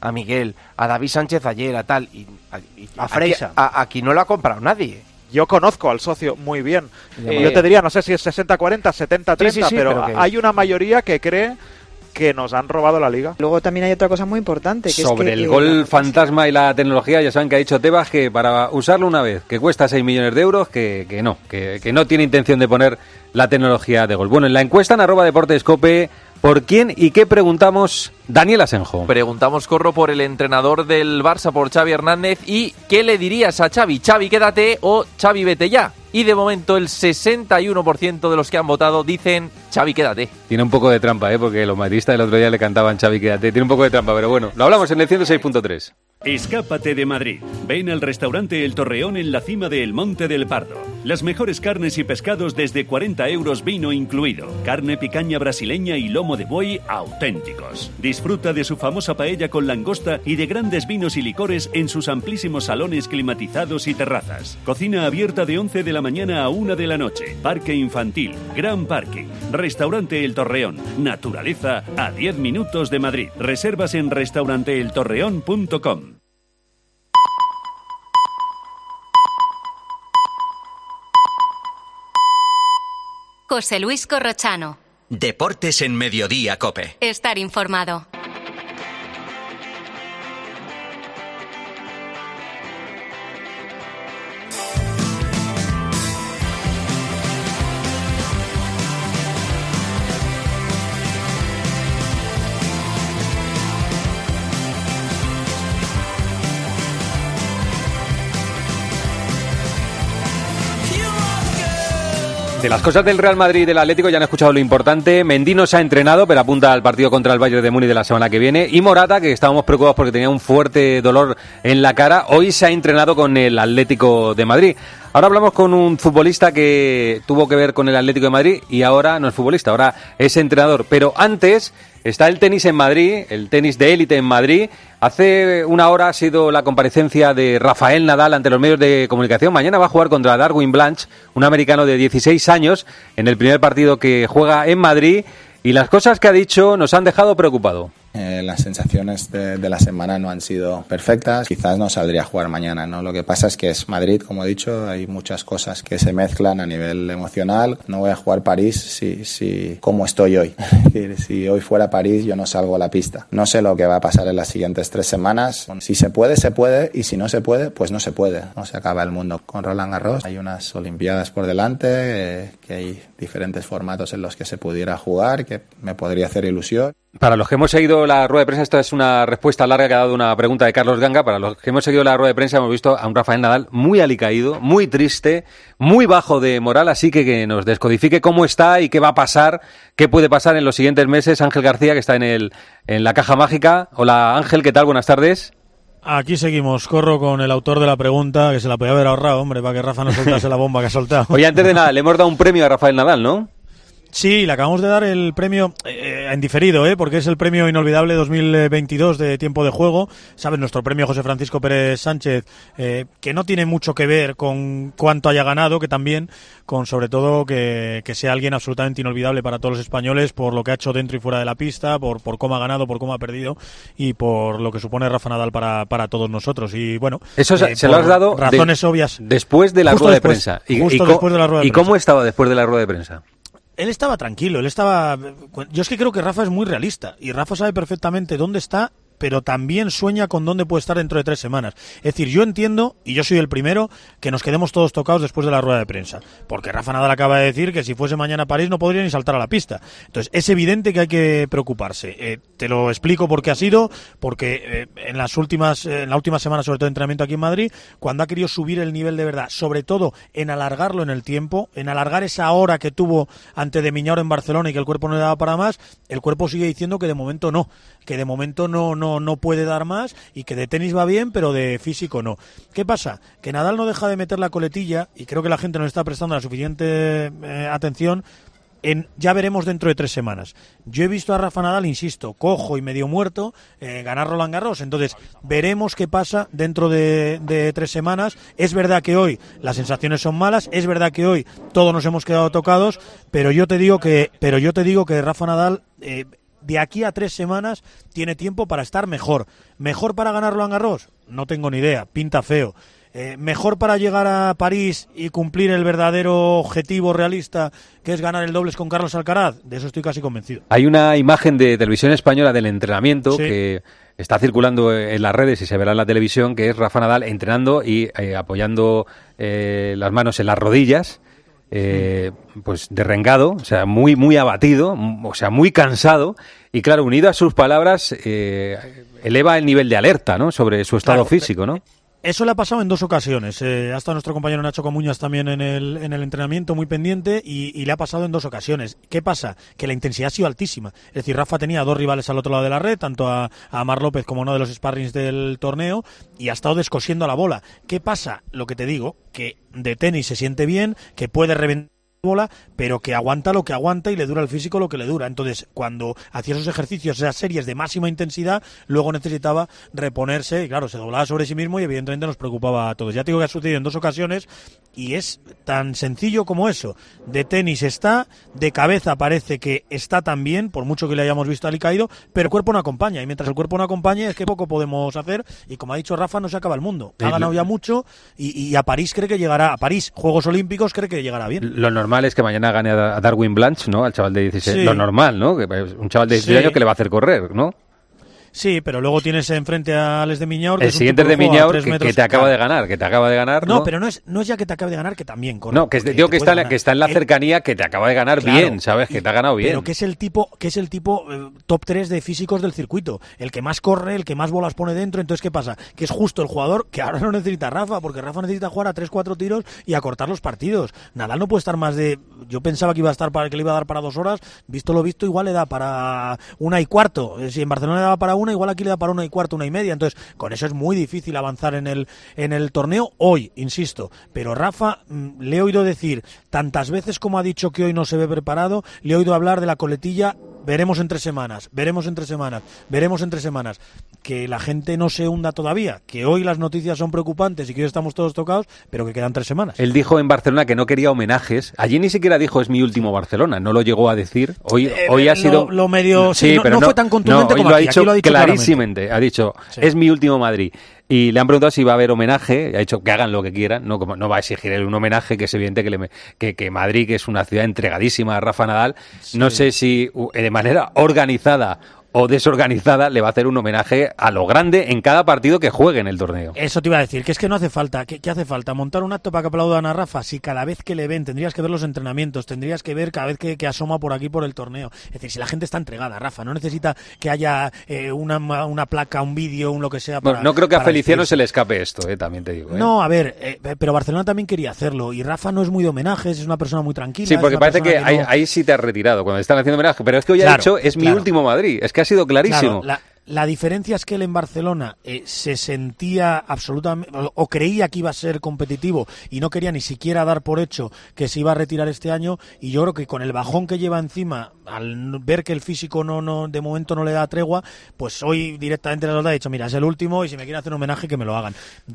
a Miguel, a David Sánchez ayer, a tal, a Freisa. Aquí no lo ha comprado nadie. Yo conozco al socio muy bien. Yo te diría, no sé si es 60-40, 70-30, sí, pero hay una mayoría que cree que nos han robado la liga. Luego también hay otra cosa muy importante. Que sobre es que, el gol fantasma y la tecnología, ya saben que ha dicho Tebas que para usarlo una vez, que cuesta 6 millones de euros, que no tiene intención de poner la tecnología de gol. Bueno, en la encuesta en @deportescope, ¿por quién y qué preguntamos? Daniel Asenjo. Preguntamos, Corro, por el entrenador del Barça, por Xavi Hernández, y ¿qué le dirías a Xavi? ¿Xavi, quédate o Xavi, vete ya? Y de momento el 61% de los que han votado dicen Xavi, quédate. Tiene un poco de trampa, porque los madridistas el otro día le cantaban Xavi, quédate. Tiene un poco de trampa, pero bueno, lo hablamos en el 106.3. Escápate de Madrid. Ven al restaurante El Torreón en la cima del Monte del Pardo. Las mejores carnes y pescados desde 40 euros, vino incluido. Carne picaña brasileña y lomo de buey auténticos. Disfruta de su famosa paella con langosta y de grandes vinos y licores en sus amplísimos salones climatizados y terrazas. Cocina abierta de 11 de la mañana a 1 de la noche. Parque infantil, gran parking. Restaurante El Torreón. Naturaleza a 10 minutos de Madrid. Reservas en restauranteeltorreón.com. José Luis Corrochano. Deportes en Mediodía, COPE. Estar informado. De las cosas del Real Madrid y del Atlético ya han escuchado lo importante. Mendy no se ha entrenado, pero apunta al partido contra el Bayern de Múnich de la semana que viene. Y Morata, que estábamos preocupados porque tenía un fuerte dolor en la cara, hoy se ha entrenado con el Atlético de Madrid. Ahora hablamos con un futbolista que tuvo que ver con el Atlético de Madrid y ahora no es futbolista, ahora es entrenador. Pero antes está el tenis en Madrid, el tenis de élite en Madrid. Hace una hora ha sido la comparecencia de Rafael Nadal ante los medios de comunicación. Mañana va a jugar contra Darwin Blanch, un americano de 16 años, en el primer partido que juega en Madrid. Y las cosas que ha dicho nos han dejado preocupados. Las sensaciones de la semana no han sido perfectas. Quizás no saldría a jugar mañana, ¿no? Lo que pasa es que es Madrid, como he dicho, hay muchas cosas que se mezclan a nivel emocional. No voy a jugar París si como estoy hoy. Es decir, si hoy fuera París yo no salgo a la pista. No sé lo que va a pasar en las siguientes 3 semanas. Si se puede, se puede, y si no se puede, pues no se puede. No se acaba el mundo con Roland Garros. Hay unas Olimpiadas por delante, que hay diferentes formatos en los que se pudiera jugar, que me podría hacer ilusión. Para los que hemos seguido la rueda de prensa, esta es una respuesta larga que ha dado una pregunta de Carlos Ganga. Para los que hemos seguido la rueda de prensa hemos visto a un Rafael Nadal muy alicaído, muy triste, muy bajo de moral, así que nos descodifique cómo está y qué va a pasar, qué puede pasar en los siguientes meses. Ángel García, que está en la caja mágica. Hola Ángel, ¿qué tal? Buenas tardes. Aquí seguimos, Corro, con el autor de la pregunta, que se la podía haber ahorrado, hombre, para que Rafa no soltase la bomba que ha soltado. Oye, antes de nada, le hemos dado un premio a Rafael Nadal, ¿no? Sí, le acabamos de dar el premio en diferido, porque es el premio inolvidable 2022 de tiempo de juego. Sabes, nuestro premio José Francisco Pérez Sánchez, que no tiene mucho que ver con cuánto haya ganado, que también con sobre todo que sea alguien absolutamente inolvidable para todos los españoles por lo que ha hecho dentro y fuera de la pista, por cómo ha ganado, por cómo ha perdido y por lo que supone Rafa Nadal para todos nosotros. Y bueno, eso se lo has dado razones obvias después de la rueda de prensa. Después de la rueda de prensa. ¿Y cómo estaba después de la rueda de prensa? Él estaba tranquilo, yo es que creo que Rafa es muy realista y Rafa sabe perfectamente dónde está, pero también sueña con dónde puede estar dentro de 3 semanas. Es decir, yo entiendo, y yo soy el primero, que nos quedemos todos tocados después de la rueda de prensa, porque Rafa Nadal acaba de decir que si fuese mañana a París no podría ni saltar a la pista. Entonces, es evidente que hay que preocuparse. Te lo explico por qué ha sido, porque en la última semana, sobre todo de entrenamiento aquí en Madrid, cuando ha querido subir el nivel de verdad, sobre todo en alargarlo en el tiempo, en alargar esa hora que tuvo ante de Miñaur en Barcelona y que el cuerpo no le daba para más, el cuerpo sigue diciendo que de momento no puede dar más y que de tenis va bien, pero de físico no. ¿Qué pasa? Que Nadal no deja de meter la coletilla y creo que la gente no le está prestando la suficiente atención en ya veremos dentro de 3 semanas. Yo he visto a Rafa Nadal, insisto, cojo y medio muerto, ganar Roland Garros. Entonces, veremos qué pasa dentro de 3 semanas. Es verdad que hoy las sensaciones son malas, es verdad que hoy todos nos hemos quedado tocados, pero yo te digo que Rafa Nadal de aquí a 3 semanas tiene tiempo para estar mejor. ¿Mejor para ganar Roland Garros? No tengo ni idea, pinta feo. ¿Mejor para llegar a París y cumplir el verdadero objetivo realista, que es ganar el dobles con Carlos Alcaraz? De eso estoy casi convencido. Hay una imagen de Televisión Española del entrenamiento que está circulando en las redes y se verá en la televisión, que es Rafa Nadal entrenando y apoyando las manos en las rodillas, pues derrengado, o sea, muy abatido, o sea, muy cansado, y claro, unido a sus palabras, eleva el nivel de alerta, ¿no?, sobre su estado físico, ¿no? Eso le ha pasado en 2 ocasiones. Ha estado nuestro compañero Nacho Comuñas también en el entrenamiento, muy pendiente, y le ha pasado en 2 ocasiones. ¿Qué pasa? Que la intensidad ha sido altísima. Es decir, Rafa tenía 2 rivales al otro lado de la red, tanto a Mar López como uno de los sparrings del torneo, y ha estado descosiendo la bola. ¿Qué pasa? Lo que te digo, que de tenis se siente bien, que puede reventar bola, pero que aguanta lo que aguanta y le dura el físico lo que le dura. Entonces, cuando hacía esos ejercicios, esas series de máxima intensidad, luego necesitaba reponerse y claro, se doblaba sobre sí mismo y evidentemente nos preocupaba a todos. Ya te digo que ha sucedido en 2 ocasiones y es tan sencillo como eso. De tenis está, de cabeza parece que está también, por mucho que le hayamos visto alicaído, pero el cuerpo no acompaña, y mientras el cuerpo no acompañe es que poco podemos hacer, y como ha dicho Rafa, no se acaba el mundo. Ha ganado ya mucho y a París cree que llegará, a París, Juegos Olímpicos, cree que llegará bien. Lo normal es que mañana gane a Darwin Blanch, ¿no?, al chaval de 16. Sí. Lo normal, ¿no?, que un chaval de 16 años que le va a hacer correr, ¿no? Sí, pero luego tienes enfrente a Alex de Miñaur. El siguiente es de Miñaur que te acaba de ganar, No, pero no es ya que te acabe de ganar, que también corre. No, que digo que está en la cercanía, que te acaba de ganar bien, ¿sabes? Que te ha ganado bien. Pero que es el tipo top 3 de físicos del circuito. El que más corre, el que más bolas pone dentro. Entonces, ¿qué pasa? Que es justo el jugador que ahora no necesita Rafa, porque Rafa necesita jugar a 3-4 tiros y a cortar los partidos. Nadal no puede estar más de... Yo pensaba que le iba a dar para 2 horas. Visto lo visto, igual le da para 1:15. Si en Barcelona le daba para 1, igual aquí le da para 1:15, 1:30. Entonces, con eso es muy difícil avanzar en el torneo hoy, insisto. Pero Rafa, le he oído decir tantas veces como ha dicho que hoy no se ve preparado, le he oído hablar de la coletilla, veremos en 3 semanas, veremos en 3 semanas, veremos en 3 semanas. Que la gente no se hunda todavía, que hoy las noticias son preocupantes y que hoy estamos todos tocados, pero que quedan 3 semanas. Él dijo en Barcelona que no quería homenajes. Allí ni siquiera dijo es mi último Barcelona, no lo llegó a decir. Hoy ha sido... Lo medio... Sí, pero no fue tan contundente como aquí. Lo ha dicho clarísimamente. Ha dicho, es mi último Madrid. Y le han preguntado si va a haber homenaje, y ha dicho que hagan lo que quieran, no va a exigir él un homenaje, que es evidente que Madrid, que es una ciudad entregadísima a Rafa Nadal, no sé si de manera organizada o desorganizada le va a hacer un homenaje a lo grande en cada partido que juegue en el torneo. Eso te iba a decir, que es que no hace falta. ¿Qué hace falta? ¿Montar un acto para que aplaudan a Rafa? Si cada vez que le ven tendrías que ver los entrenamientos, tendrías que ver cada vez que asoma por aquí por el torneo. Es decir, si la gente está entregada, Rafa, no necesita que haya una placa, un vídeo, un lo que sea. Bueno, no creo que a Feliciano se le escape esto, también te digo. No, a ver, pero Barcelona también quería hacerlo y Rafa no es muy de homenajes, es una persona muy tranquila. Sí, porque parece que ahí sí te has retirado cuando están haciendo homenaje, pero es que hoy ha dicho es mi último Madrid, es que ha sido clarísimo. Claro, la diferencia es que él en Barcelona se sentía absolutamente, o creía que iba a ser competitivo y no quería ni siquiera dar por hecho que se iba a retirar este año, y yo creo que con el bajón que lleva encima, al ver que el físico no de momento no le da tregua, pues hoy directamente le ha dicho, mira, es el último y si me quieren hacer un homenaje que me lo hagan.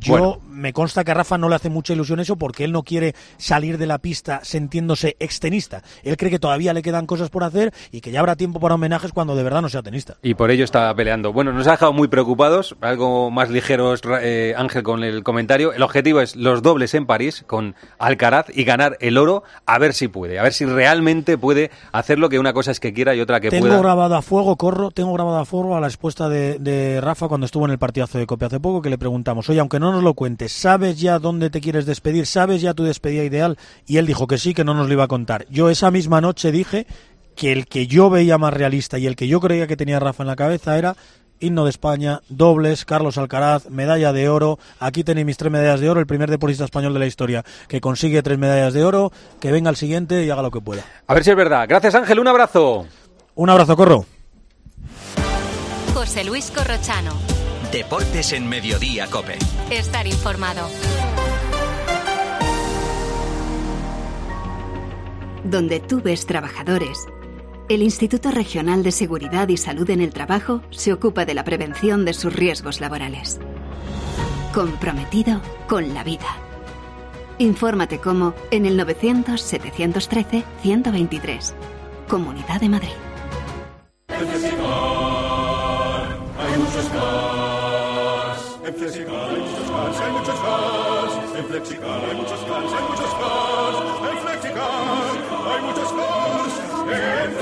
Me consta que a Rafa no le hace mucha ilusión eso, porque él no quiere salir de la pista sintiéndose extenista. Él cree que todavía le quedan cosas por hacer y que ya habrá tiempo para homenajes cuando de verdad no sea tenista. Y por ello está peleando. Bueno, nos ha dejado muy preocupados, algo más ligeros, Ángel, con el comentario. El objetivo es los dobles en París con Alcaraz y ganar el oro, a ver si puede, a ver si realmente puede hacerlo, que una cosa es que quiera y otra que pueda. Tengo grabado a fuego a la respuesta de Rafa cuando estuvo en el partidazo de Cope hace poco, que le preguntamos, oye, aunque no nos lo cuentes, ¿sabes ya dónde te quieres despedir? ¿Sabes ya tu despedida ideal? Y él dijo que sí, que no nos lo iba a contar. Yo esa misma noche dije que el que yo veía más realista y el que yo creía que tenía Rafa en la cabeza era himno de España, dobles, Carlos Alcaraz, medalla de oro. Aquí tenéis mis 3 medallas de oro, el primer deportista español de la historia que consigue 3 medallas de oro, que venga el siguiente y haga lo que pueda. A ver si es verdad. Gracias, Ángel, un abrazo. Un abrazo, Corro. José Luis Corrochano. Deportes en Mediodía COPE. Estar informado. Donde tú ves trabajadores, el Instituto Regional de Seguridad y Salud en el Trabajo se ocupa de la prevención de sus riesgos laborales. Comprometido con la vida. Infórmate cómo en el 900-713-123. Comunidad de Madrid. En Flexicar hay muchos cars. En Flexicar hay muchos cars, hay muchos cars. En Flexicar hay muchos cars, hay muchos cars. En Flexicar hay muchos cars. En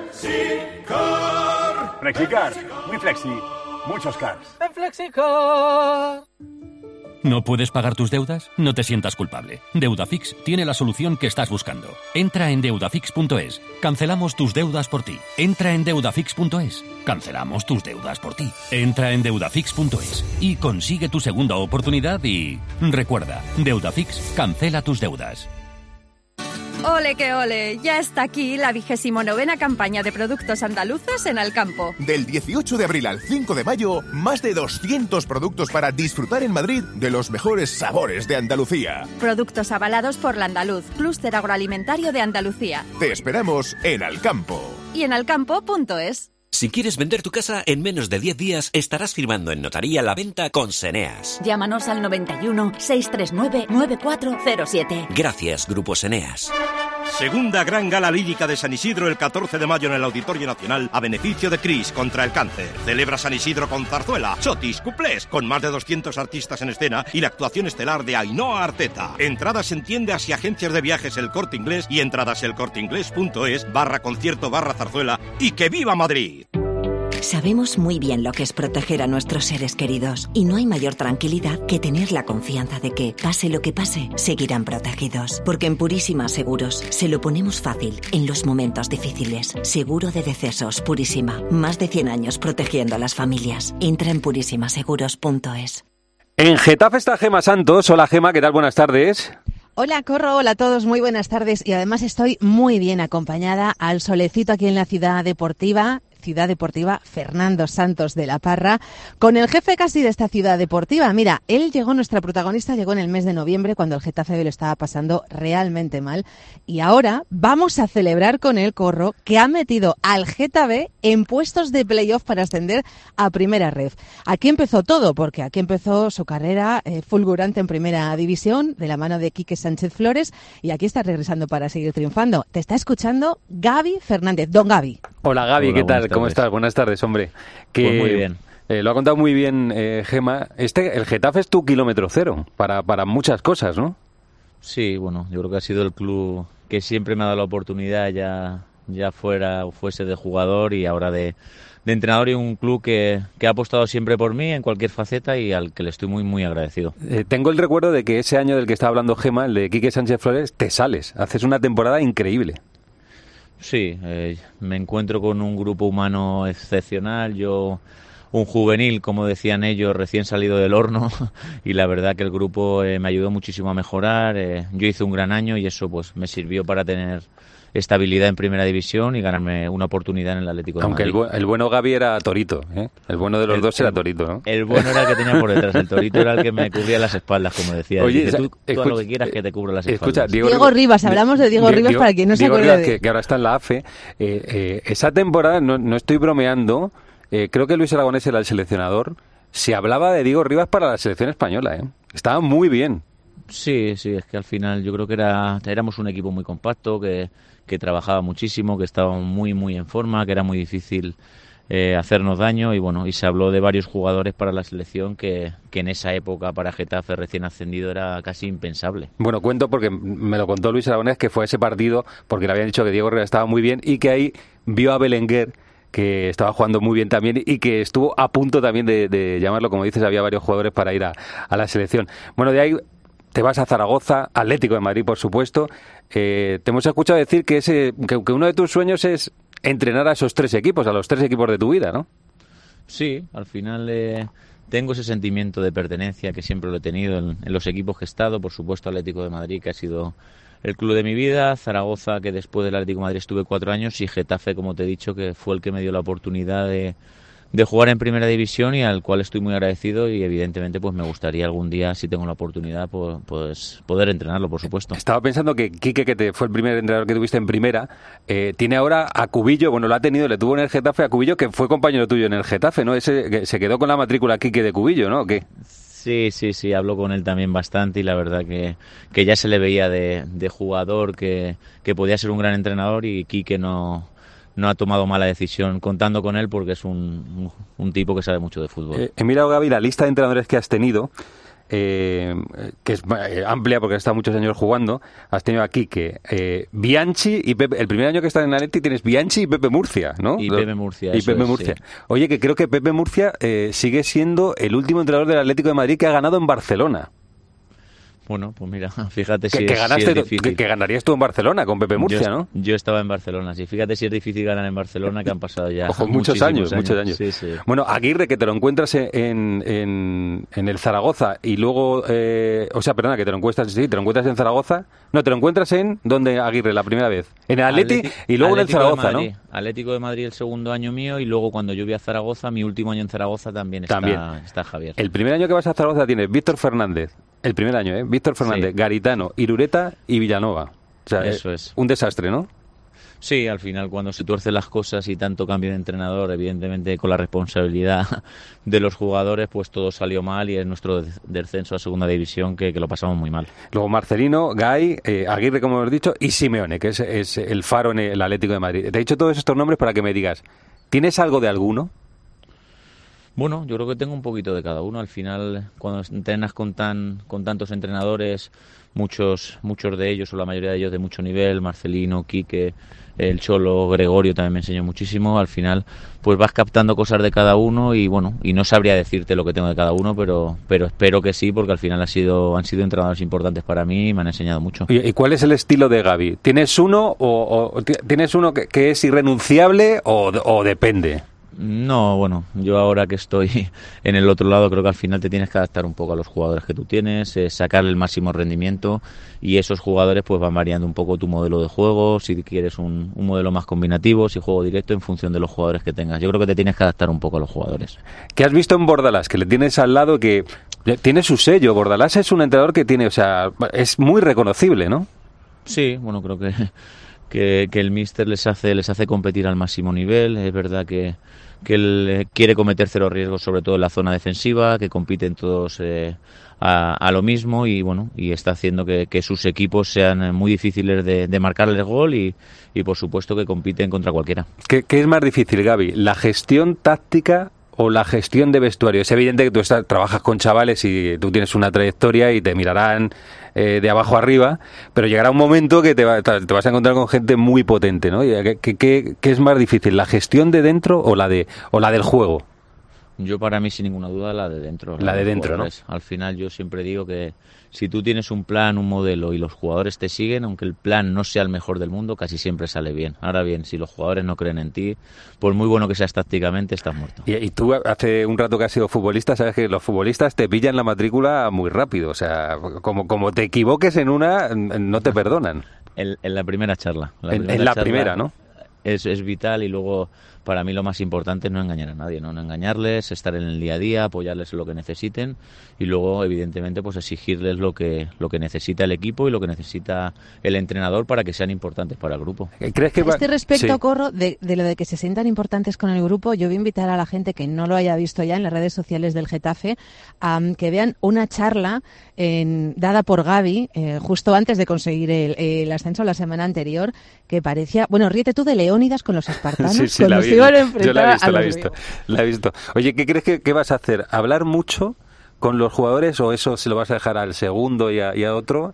Flexicar. Flexicar, muy flexi, muchos cars. En Flexicar. ¿No puedes pagar tus deudas? No te sientas culpable. Deudafix tiene la solución que estás buscando. Entra en deudafix.es. Cancelamos tus deudas por ti. Entra en deudafix.es. Cancelamos tus deudas por ti. Entra en deudafix.es y consigue tu segunda oportunidad y... recuerda, Deudafix cancela tus deudas. ¡Ole que ole! Ya está aquí la 29ª campaña de productos andaluces en Alcampo. Del 18 de abril al 5 de mayo, más de 200 productos para disfrutar en Madrid de los mejores sabores de Andalucía. Productos avalados por La Andaluz, clúster agroalimentario de Andalucía. Te esperamos en Alcampo. Y en alcampo.es. Si quieres vender tu casa, en menos de 10 días estarás firmando en notaría la venta con Seneas. Llámanos al 91 639 9407. Gracias, Grupo Seneas. Segunda gran gala lírica de San Isidro el 14 de mayo en el Auditorio Nacional a beneficio de CRIS contra el cáncer. Celebra San Isidro con zarzuela, chotis, cuplés, con más de 200 artistas en escena y la actuación estelar de Ainhoa Arteta. Entradas en tiendas y agencias de viajes El Corte Inglés y entradas elcorteinglés.es/concierto/zarzuela y ¡que viva Madrid! Sabemos muy bien lo que es proteger a nuestros seres queridos y no hay mayor tranquilidad que tener la confianza de que, pase lo que pase, seguirán protegidos. Porque en Purísima Seguros se lo ponemos fácil en los momentos difíciles. Seguro de decesos Purísima. Más de 100 años protegiendo a las familias. Entra en purísimaseguros.es. En Getafe está Gema Santos. Hola Gema, ¿qué tal? Buenas tardes. Hola Corro, hola a todos, muy buenas tardes y además estoy muy bien acompañada al solecito aquí en la Ciudad Deportiva Fernando Santos de la Parra, con el jefe casi de esta Ciudad Deportiva. Mira, nuestra protagonista llegó en el mes de noviembre cuando el Getafe lo estaba pasando realmente mal y ahora vamos a celebrar con él, Corro, que ha metido al Getafe en puestos de playoff para ascender a Primera Ref. Aquí empezó todo, porque aquí empezó su carrera fulgurante en Primera División de la mano de Quique Sánchez Flores y aquí está regresando para seguir triunfando. Te está escuchando Gaby Fernández. Don Gaby. Hola Gaby, ¿qué tal? ¿Cómo estás? Buenas tardes, hombre. Pues muy bien. Lo ha contado muy bien Gema. El Getafe es tu kilómetro cero para muchas cosas, ¿no? Sí, bueno, yo creo que ha sido el club que siempre me ha dado la oportunidad, ya fuera o fuese de jugador y ahora de entrenador, y un club que ha apostado siempre por mí en cualquier faceta y al que le estoy muy, muy agradecido. Tengo el recuerdo de que ese año del que estaba hablando Gema, el de Quique Sánchez Flores, te sales. Haces una temporada increíble. Sí, me encuentro con un grupo humano excepcional, yo un juvenil, como decían ellos, recién salido del horno, y la verdad que el grupo me ayudó muchísimo a mejorar. Yo hice un gran año y eso pues me sirvió para tener estabilidad en Primera División y ganarme una oportunidad en el Atlético de Madrid. Aunque el bueno Gaby era Torito, ¿eh? El bueno de los dos era Torito, ¿no? El bueno era el que tenía por detrás, el Torito era el que me cubría las espaldas, como decía. Oye, dice, tú haz lo que quieras que te cubra las espaldas. Escucha, Diego Rivas, hablamos de Diego Rivas para quien no se acuerde de... que ahora está en la AFE. Esa temporada, no estoy bromeando, creo que Luis Aragonés era el seleccionador, se hablaba de Diego Rivas para la selección española, ¿eh? Estaba muy bien. Sí, es que al final yo creo que éramos un equipo muy compacto, que trabajaba muchísimo, que estaba muy muy en forma, que era muy difícil hacernos daño y bueno, y se habló de varios jugadores para la selección que en esa época para Getafe recién ascendido era casi impensable. Bueno, cuento porque me lo contó Luis Aragonés, que fue a ese partido porque le habían dicho que Diego Rivas estaba muy bien y que ahí vio a Belenguer, que estaba jugando muy bien también y que estuvo a punto también de llamarlo, como dices, había varios jugadores para ir a la selección. Bueno, de ahí te vas a Zaragoza, Atlético de Madrid, por supuesto. Te hemos escuchado decir que uno de tus sueños es entrenar a esos tres equipos, a los tres equipos de tu vida, ¿no? Sí, al final tengo ese sentimiento de pertenencia que siempre lo he tenido en los equipos que he estado. Por supuesto, Atlético de Madrid, que ha sido el club de mi vida, Zaragoza, que después del Atlético de Madrid estuve 4 años, y Getafe, como te he dicho, que fue el que me dio la oportunidad de jugar en Primera División y al cual estoy muy agradecido, y evidentemente pues me gustaría algún día, si tengo la oportunidad, pues poder entrenarlo, por supuesto. Estaba pensando que Quique, que fue el primer entrenador que tuviste en Primera, tiene ahora a Cubillo, bueno, le tuvo en el Getafe a Cubillo, que fue compañero tuyo en el Getafe, ¿no? Ese que se quedó con la matrícula Quique de Cubillo, ¿no? ¿O qué? Sí, hablo con él también bastante y la verdad que ya se le veía de jugador que podía ser un gran entrenador, y Quique no no ha tomado mala decisión contando con él, porque es un tipo que sabe mucho de fútbol. He mirado, Gaby, la lista de entrenadores que has tenido, que es amplia porque has estado muchos años jugando. Has tenido aquí que Bianchi y Pepe. El primer año que estás en el Atleti tienes Bianchi y Pepe Murcia, ¿no? Y Pepe Murcia. Y Pepe Murcia. Sí. Oye, que creo que Pepe Murcia sigue siendo el último entrenador del Atlético de Madrid que ha ganado en Barcelona. Bueno, pues mira, fíjate si es difícil. Que ganarías tú en Barcelona con Pepe Murcia, ¿no? Yo estaba en Barcelona, sí. Fíjate si es difícil ganar en Barcelona, que han pasado ya muchos años. Sí, sí. Bueno, Aguirre, que te lo encuentras en el Zaragoza y luego... que te lo encuentras en Zaragoza. No, te lo encuentras en... ¿Dónde, Aguirre, la primera vez? En el Atleti y luego en el Zaragoza, ¿no? Atlético de Madrid el segundo año mío, y luego cuando yo vi a Zaragoza, mi último año en Zaragoza también está Javier. El primer año que vas a Zaragoza tienes Víctor Fernández. El primer año, Víctor Fernández, sí. Garitano, Irureta y Villanova. O sea, eso es un desastre, ¿no? Sí, al final cuando se tuercen las cosas y tanto cambio de entrenador, evidentemente con la responsabilidad de los jugadores, pues todo salió mal, y es nuestro descenso a segunda división que lo pasamos muy mal. Luego Marcelino, Gay, Aguirre, como hemos dicho, y Simeone, que es el faro en el Atlético de Madrid. Te he dicho todos estos nombres para que me digas, ¿tienes algo de alguno? Bueno, yo creo que tengo un poquito de cada uno. Al final, cuando entrenas con tantos entrenadores, muchos de ellos, o la mayoría de ellos de mucho nivel, Marcelino, Quique, el Cholo, Gregorio también me enseñó muchísimo. Al final, pues vas captando cosas de cada uno, y bueno, y no sabría decirte lo que tengo de cada uno, pero espero que sí, porque al final han sido entrenadores importantes para mí y me han enseñado mucho. ¿Y cuál es el estilo de Gaby? ¿Tienes uno tienes uno que es irrenunciable o depende? No, bueno, yo ahora que estoy en el otro lado, creo que al final te tienes que adaptar un poco a los jugadores que tú tienes, sacarle el máximo rendimiento, y esos jugadores pues van variando un poco tu modelo de juego, si quieres un modelo más combinativo, si juego directo, en función de los jugadores que tengas. Yo creo que te tienes que adaptar un poco a los jugadores. ¿Qué has visto en Bordalás? Que le tienes al lado, que tiene su sello. Bordalás es un entrenador que tiene, o sea, es muy reconocible, ¿no? Sí, bueno, creo que el míster les hace competir al máximo nivel. Es verdad que él quiere cometer cero riesgos, sobre todo en la zona defensiva, que compiten todos a lo mismo, y bueno, y está haciendo que sus equipos sean muy difíciles de marcarles gol, y por supuesto que compiten contra cualquiera. ¿Qué es más difícil, Gaby? ¿La gestión táctica o la gestión de vestuario? Es evidente que tú trabajas con chavales y tú tienes una trayectoria y te mirarán de abajo arriba, pero llegará un momento que te vas a encontrar con gente muy potente, ¿no? ¿Qué es más difícil, la gestión de dentro o la del juego? Yo, para mí, sin ninguna duda, la de dentro. La de dentro, ¿no? Al final, yo siempre digo que si tú tienes un plan, un modelo, y los jugadores te siguen, aunque el plan no sea el mejor del mundo, casi siempre sale bien. Ahora bien, si los jugadores no creen en ti, por muy bueno que seas tácticamente, estás muerto. Y tú, hace un rato que has sido futbolista, sabes que los futbolistas te pillan la matrícula muy rápido. O sea, como te equivoques en una, no te perdonan. En la primera charla. En la primera, ¿no? Es vital, y luego para mí lo más importante es no engañar a nadie, no engañarles, estar en el día a día, apoyarles en lo que necesiten, y luego evidentemente pues exigirles lo que necesita el equipo y lo que necesita el entrenador para que sean importantes para el grupo. ¿Crees que respecto, sí, Corro, de lo de que se sientan importantes con el grupo, yo voy a invitar a la gente que no lo haya visto ya en las redes sociales del Getafe a que vean una charla dada por Gaby justo antes de conseguir el ascenso la semana anterior, que parecía... Bueno, ríete tú de Leónidas con los espartanos. Sí, la vi. Yo la he visto. Oye, ¿qué crees que vas a hacer? ¿Hablar mucho con los jugadores, o eso se lo vas a dejar al segundo y a otro,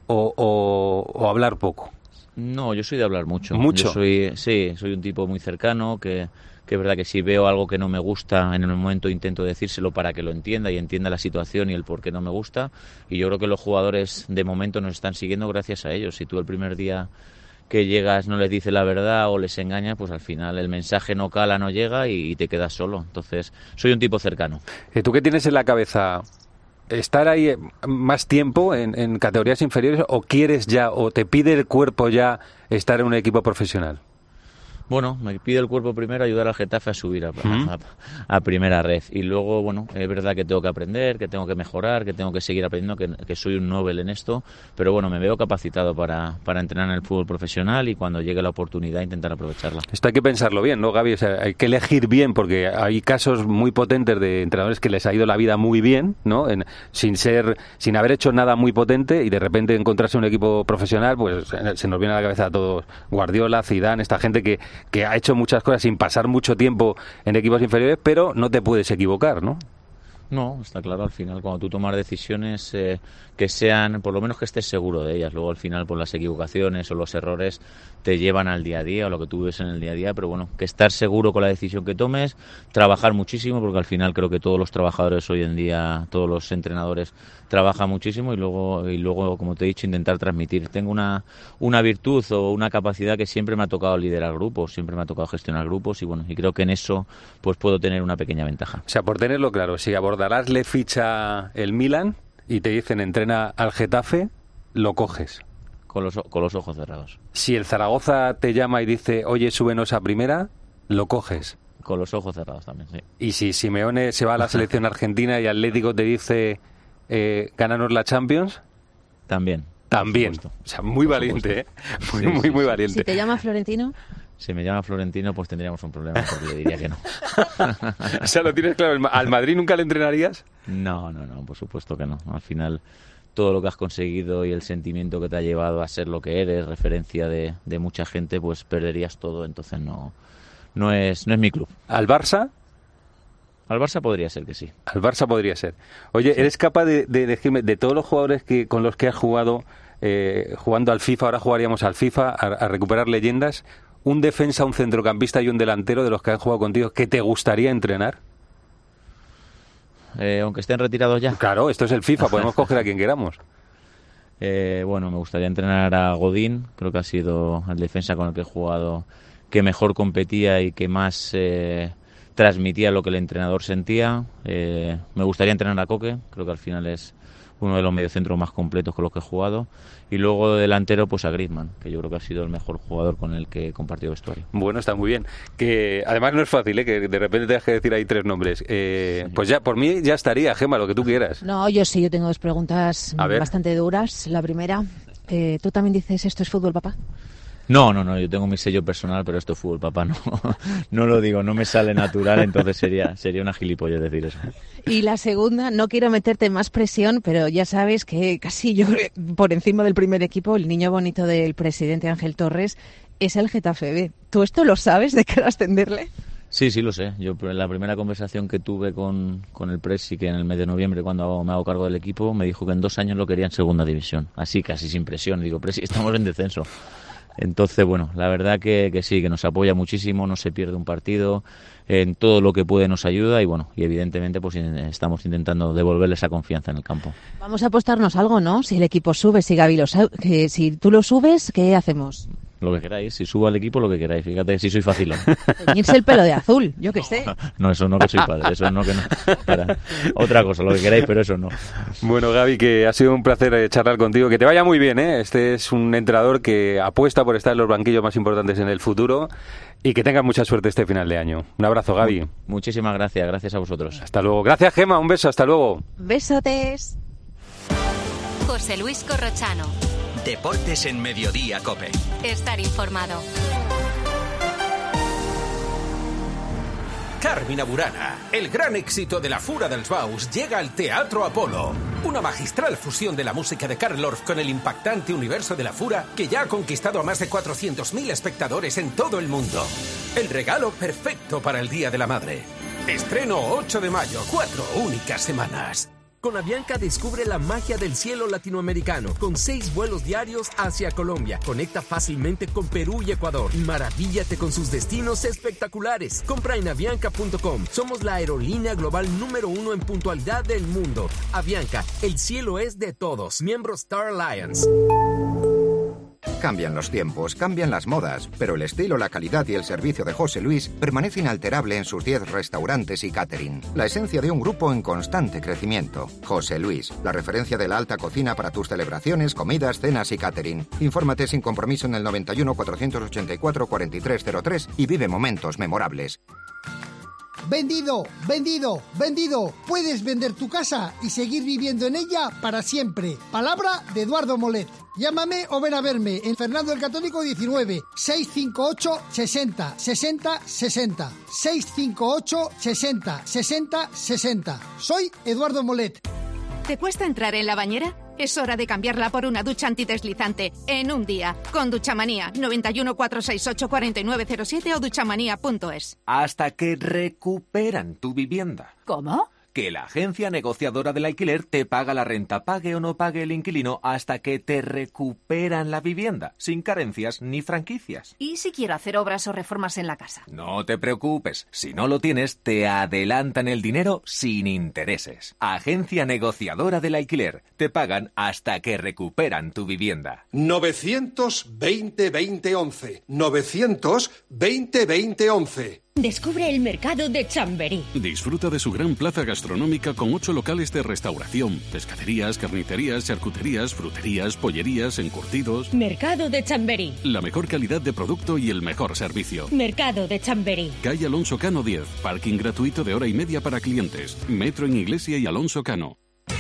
o hablar poco? No, yo soy de hablar mucho. ¿Mucho? Soy un tipo muy cercano, que es verdad que si veo algo que no me gusta, en el momento intento decírselo para que lo entienda y entienda la situación y el por qué no me gusta, y yo creo que los jugadores de momento nos están siguiendo gracias a ellos. Si tú el primer día que llegas no les dices la verdad o les engañas, pues al final el mensaje no cala, no llega, y te quedas solo. Entonces, soy un tipo cercano. ¿Tú qué tienes en la cabeza? ¿Estar ahí más tiempo en categorías inferiores, o quieres ya, o te pide el cuerpo ya estar en un equipo profesional? Bueno, me pide el cuerpo primero ayudar al Getafe a subir a primera red, y luego, bueno, es verdad que tengo que aprender, que tengo que mejorar, que tengo que seguir aprendiendo, que soy un Nobel en esto, pero bueno, me veo capacitado para entrenar en el fútbol profesional, y cuando llegue la oportunidad intentar aprovecharla. Esto hay que pensarlo bien, ¿no, Gaby? O sea, hay que elegir bien, porque hay casos muy potentes de entrenadores que les ha ido la vida muy bien, ¿no? Sin haber hecho nada muy potente, y de repente encontrarse un equipo profesional, pues se nos viene a la cabeza a todos Guardiola, Zidane, esta gente que que ha hecho muchas cosas sin pasar mucho tiempo en equipos inferiores, pero no te puedes equivocar, ¿no? No, está claro, al final cuando tú tomas decisiones que sean, por lo menos que estés seguro de ellas, luego al final pues las equivocaciones o los errores te llevan al día a día o lo que tú ves en el día a día, pero bueno, que estar seguro con la decisión que tomes, trabajar muchísimo, porque al final creo que todos los trabajadores hoy en día, todos los entrenadores trabajan muchísimo y luego como te he dicho, intentar transmitir. Tengo una virtud o una capacidad que siempre me ha tocado liderar grupos, siempre me ha tocado gestionar grupos y bueno, y creo que en eso pues puedo tener una pequeña ventaja. O sea, por tenerlo claro, si Bordalás le ficha el Milan y te dicen entrena al Getafe, lo coges. Con los ojos cerrados. Si el Zaragoza te llama y dice, oye, súbenos a primera, lo coges. Con los ojos cerrados también, sí. Y si Simeone se va a la selección argentina y Atlético te dice, gánanos la Champions, también. También. O sea, muy valiente, ¿eh? Muy valiente. Si te llama Florentino... Si me llama Florentino, pues tendríamos un problema, porque le diría que no. O sea, lo tienes claro. ¿Al Madrid nunca le entrenarías? No, por supuesto que no. Al final, todo lo que has conseguido y el sentimiento que te ha llevado a ser lo que eres, referencia de mucha gente, pues perderías todo. Entonces no es mi club. ¿Al Barça? Al Barça podría ser que sí. Al Barça podría ser. Oye, sí. ¿Eres capaz de decirme, de todos los jugadores con los que has jugado, jugando al FIFA, ahora jugaríamos al FIFA, a recuperar leyendas, un defensa, un centrocampista y un delantero de los que han jugado contigo que te gustaría entrenar? Aunque estén retirados ya. Claro, esto es el FIFA, podemos coger a quien queramos. Bueno, me gustaría entrenar a Godín, creo que ha sido el defensa con el que he jugado que mejor competía y que más transmitía lo que el entrenador sentía. Me gustaría entrenar a Coque, creo que al final es uno de los mediocentros más completos con los que he jugado, y luego delantero pues a Griezmann, que yo creo que ha sido el mejor jugador con el que he compartido vestuario. Bueno, está muy bien, que además no es fácil, que de repente tengas que decir ahí 3 nombres. Sí. Pues ya, por mí ya estaría, Gemma, lo que tú quieras. No, yo tengo 2 preguntas bastante duras. La primera, ¿tú también dices esto es fútbol, papá? No, yo tengo mi sello personal, pero esto es fútbol, papá, no lo digo, no me sale natural, entonces sería una gilipollez decir eso. Y la segunda, no quiero meterte más presión, pero ya sabes que casi yo, por encima del primer equipo, el niño bonito del presidente Ángel Torres es el Getafe B. ¿Tú esto lo sabes de qué ascenderle? Sí, lo sé. Yo en la primera conversación que tuve con el Presi, que en el mes de noviembre, cuando me hago cargo del equipo, me dijo que en 2 años lo quería en segunda división, así casi sin presión. Digo, Presi, estamos en descenso. Entonces, bueno, la verdad que sí, que nos apoya muchísimo, no se pierde un partido, en todo lo que puede nos ayuda y bueno, y evidentemente pues estamos intentando devolverle esa confianza en el campo. Vamos a apostarnos algo, ¿no? Si el equipo sube, si Gaby si tú lo subes, ¿qué hacemos? Lo que queráis, si subo al equipo, lo que queráis. Fíjate, si soy facilón. Teñirse el pelo de azul, yo qué sé. No, eso no, que soy padre, eso no, que no. Para otra cosa, lo que queráis, pero eso no. Bueno, Gaby, que ha sido un placer charlar contigo. Que te vaya muy bien, ¿eh? Este es un entrenador que apuesta por estar en los banquillos más importantes en el futuro y que tengas mucha suerte este final de año. Un abrazo, Gaby. Muchísimas gracias a vosotros. Hasta luego. Gracias, Gemma, un beso, hasta luego. Besotes. José Luis Corrochano. Deportes en Mediodía COPE. Estar informado. Carmina Burana, el gran éxito de la Fura dels Baus, llega al Teatro Apolo. Una magistral fusión de la música de Carl Orff con el impactante universo de la Fura, que ya ha conquistado a más de 400.000 espectadores en todo el mundo. El regalo perfecto para el Día de la Madre. Estreno 8 de mayo, 4 únicas semanas. Con Avianca descubre la magia del cielo latinoamericano. Con 6 vuelos diarios hacia Colombia. Conecta fácilmente con Perú y Ecuador. Maravíllate con sus destinos espectaculares. Compra en avianca.com. Somos la aerolínea global número 1 en puntualidad del mundo. Avianca, el cielo es de todos. Miembro Star Alliance. Cambian los tiempos, cambian las modas, pero el estilo, la calidad y el servicio de José Luis permanece inalterable en sus 10 restaurantes y catering. La esencia de un grupo en constante crecimiento. José Luis, la referencia de la alta cocina para tus celebraciones, comidas, cenas y catering. Infórmate sin compromiso en el 91 484 4303 y vive momentos memorables. ¡Vendido! ¡Vendido! ¡Vendido! Puedes vender tu casa y seguir viviendo en ella para siempre. Palabra de Eduardo Molet. Llámame o ven a verme en Fernando el Católico 19 658 60 60 60 658 60 60 60. Soy Eduardo Molet. ¿Te cuesta entrar en la bañera? Es hora de cambiarla por una ducha antideslizante en un día. Con Duchamanía. 91 468 4907 o duchamanía.es. Hasta que recuperan tu vivienda. ¿Cómo? Que la agencia negociadora del alquiler te paga la renta, pague o no pague el inquilino, hasta que te recuperan la vivienda, sin carencias ni franquicias. ¿Y si quiero hacer obras o reformas en la casa? No te preocupes, si no lo tienes, te adelantan el dinero sin intereses. Agencia negociadora del alquiler, te pagan hasta que recuperan tu vivienda. 920-2011. 920-2011. Descubre el mercado de Chamberí. Disfruta de su gran plaza gastronómica con 8 locales de restauración, pescaderías, carnicerías, charcuterías, fruterías, pollerías, encurtidos. Mercado de Chamberí. La mejor calidad de producto y el mejor servicio. Mercado de Chamberí. Calle Alonso Cano 10, parking gratuito de hora y media para clientes. Metro en Iglesia y Alonso Cano.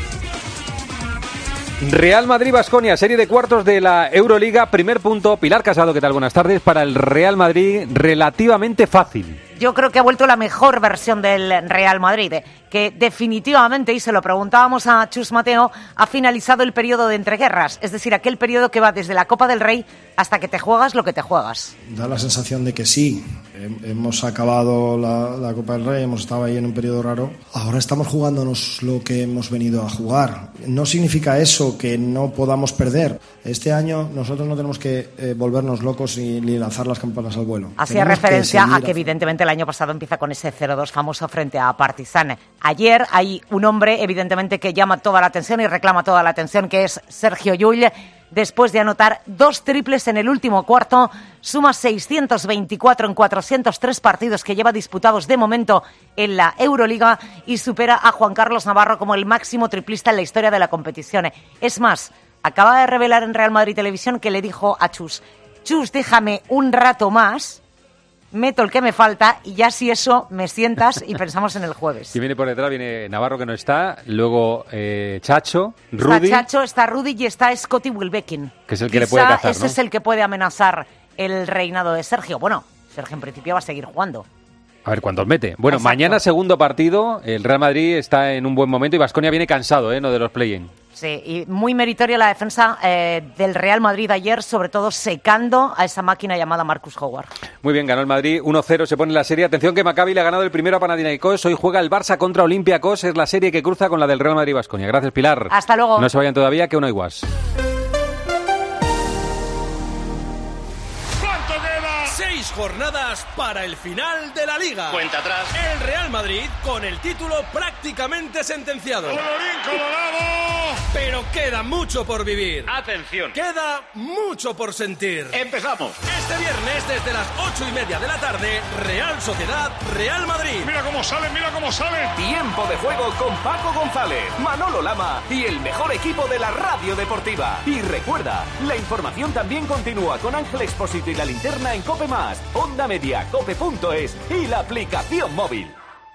Real Madrid-Baskonia, serie de cuartos de la Euroliga. Primer punto, Pilar Casado, ¿qué tal? Buenas tardes. Para el Real Madrid, relativamente fácil. Yo creo que ha vuelto la mejor versión del Real Madrid, que definitivamente, y se lo preguntábamos a Chus Mateo, ha finalizado el periodo de entreguerras, es decir, aquel periodo que va desde la Copa del Rey hasta que te juegas lo que te juegas. Da la sensación de que sí, hemos acabado la Copa del Rey, hemos estado ahí en un periodo raro. Ahora estamos jugándonos lo que hemos venido a jugar. No significa eso que no podamos perder. Este año nosotros no tenemos que volvernos locos ni lanzar las campanas al vuelo. Hacía referencia a que evidentemente el año pasado empieza con ese 0-2 famoso frente a Partizan. Ayer hay un hombre evidentemente que llama toda la atención y reclama toda la atención, que es Sergio Llull. Después de anotar 2 triples en el último cuarto, suma 624 en 403 partidos que lleva disputados de momento en la Euroliga y supera a Juan Carlos Navarro como el máximo triplista en la historia de la competición. Es más, acaba de revelar en Real Madrid Televisión que le dijo a Chus, déjame un rato más, meto el que me falta y ya si eso me sientas y pensamos en el jueves. Y viene por detrás, viene Navarro que no está, luego Chacho, Rudy. Está Chacho, está Rudy y está Scottie Wilbekin. Que es el que le puede cazar, ese ¿no? es el que puede amenazar el reinado de Sergio. Bueno, Sergio en principio va a seguir jugando. A ver cuántos mete. Bueno, Exacto. Mañana segundo partido, el Real Madrid está en un buen momento y Baskonia viene cansado, no de los play-in. Sí, y muy meritoria la defensa del Real Madrid ayer, sobre todo secando a esa máquina llamada Marcus Howard. Muy bien, ganó el Madrid, 1-0, se pone la serie. Atención que Maccabi le ha ganado el primero a Panathinaikos. Hoy juega el Barça contra Olympiacos, es la serie que cruza con la del Real Madrid-Baskonia. Gracias, Pilar. Hasta luego. No se vayan todavía, que uno hay guas. 6 jornadas para el final de la Liga. Cuenta atrás. El Real Madrid con el título prácticamente sentenciado. ¡Colorín colorado! Pero queda mucho por vivir. Atención. Queda mucho por sentir. Empezamos. Este viernes desde las 8:30 de la tarde, Real Sociedad, Real Madrid. Mira cómo sale, mira cómo sale. Tiempo de juego con Paco González, Manolo Lama y el mejor equipo de la radio deportiva. Y recuerda, la información también continúa con Ángel Expósito y la linterna en COPE+, Onda Media, cope.es y la aplicación móvil.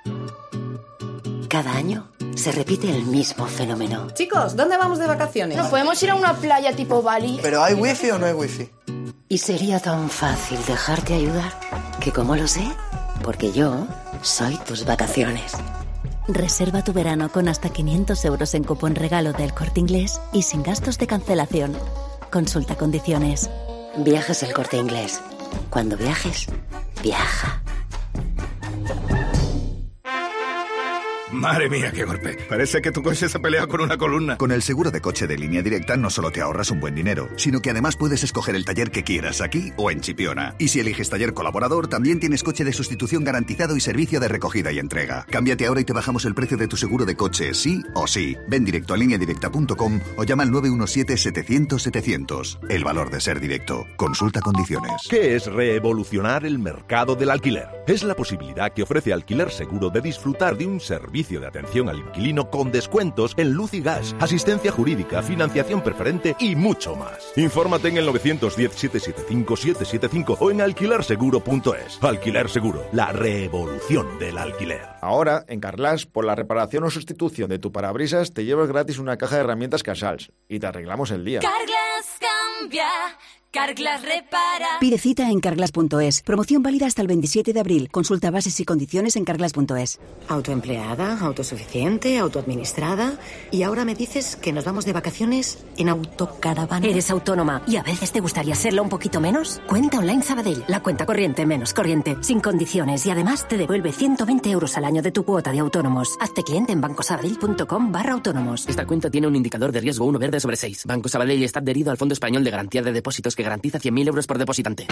Cada año se repite el mismo fenómeno. Chicos, ¿dónde vamos de vacaciones? ¿No podemos ir a una playa tipo Bali? ¿Pero hay wifi o no hay wifi? Y sería tan fácil dejarte ayudar que, como lo sé, porque yo soy tus vacaciones. Reserva tu verano con hasta 500 euros en cupón regalo del Corte Inglés y sin gastos de cancelación. Consulta condiciones. Viajes El Corte Inglés. Cuando viajes, viaja. Madre mía, qué golpe. Parece que tu coche se pelea con una columna. Con el seguro de coche de Línea Directa no solo te ahorras un buen dinero, sino que además puedes escoger el taller que quieras aquí o en Chipiona. Y si eliges taller colaborador, también tienes coche de sustitución garantizado y servicio de recogida y entrega. Cámbiate ahora y te bajamos el precio de tu seguro de coche, sí o sí. Ven directo a lineadirecta.com o llama al 917-700-700. El valor de ser directo. Consulta condiciones. ¿Qué es revolucionar el mercado del alquiler? Es la posibilidad que ofrece Alquiler Seguro de disfrutar de un servicio de atención al inquilino con descuentos en luz y gas, asistencia jurídica, financiación preferente y mucho más. Infórmate en el 910-775-775 o en alquilerseguro.es. Alquiler Seguro, la revolución del alquiler. Ahora, en Carglass, por la reparación o sustitución de tu parabrisas, te llevas gratis una caja de herramientas Casals y te arreglamos el día. Carglass cambia, Carglass repara. Pide cita en carglass.es. Promoción válida hasta el 27 de abril. Consulta bases y condiciones en carglass.es. Autoempleada, autosuficiente, autoadministrada. Y ahora me dices que nos vamos de vacaciones en autocaravana. ¿Eres autónoma y a veces te gustaría serlo un poquito menos? Cuenta Online Sabadell. La cuenta corriente menos corriente. Sin condiciones y además te devuelve 120 euros al año de tu cuota de autónomos. Hazte cliente en bancosabadell.com/autónomos. Esta cuenta tiene un indicador de riesgo 1 verde sobre 6. Banco Sabadell está adherido al Fondo Español de Garantía de Depósitos que garantiza 100.000 euros por depositante.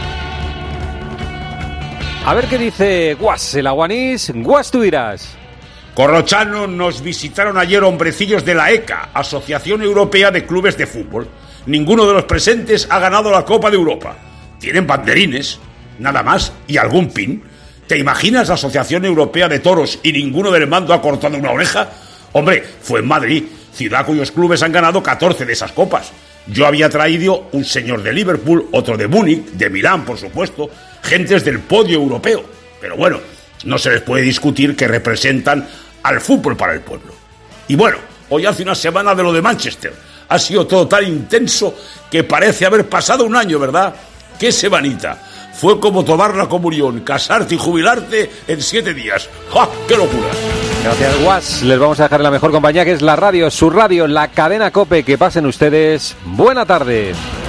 A ver qué dice Guas, el aguanís. Guas, tú dirás. Corrochano, nos visitaron ayer hombrecillos de la ECA, Asociación Europea de Clubes de Fútbol. Ninguno de los presentes ha ganado la Copa de Europa. Tienen banderines, nada más, y algún pin. ¿Te imaginas la Asociación Europea de Toros y ninguno del mando ha cortado una oreja? Hombre, fue en Madrid, ciudad cuyos clubes han ganado 14 de esas copas. Yo había traído un señor de Liverpool, otro de Múnich, de Milán, por supuesto, gentes del podio europeo. Pero bueno, no se les puede discutir que representan al fútbol para el pueblo. Y bueno, hoy hace una semana de lo de Manchester. Ha sido todo tan intenso que parece haber pasado un año, ¿verdad? ¡Qué semanita! Fue como tomar la comunión, casarte y jubilarte en 7 días. ¡Ja! ¡Qué locura! Gracias, Guas. Les vamos a dejar la mejor compañía, que es la radio, su radio, la cadena COPE. Que pasen ustedes buena tarde.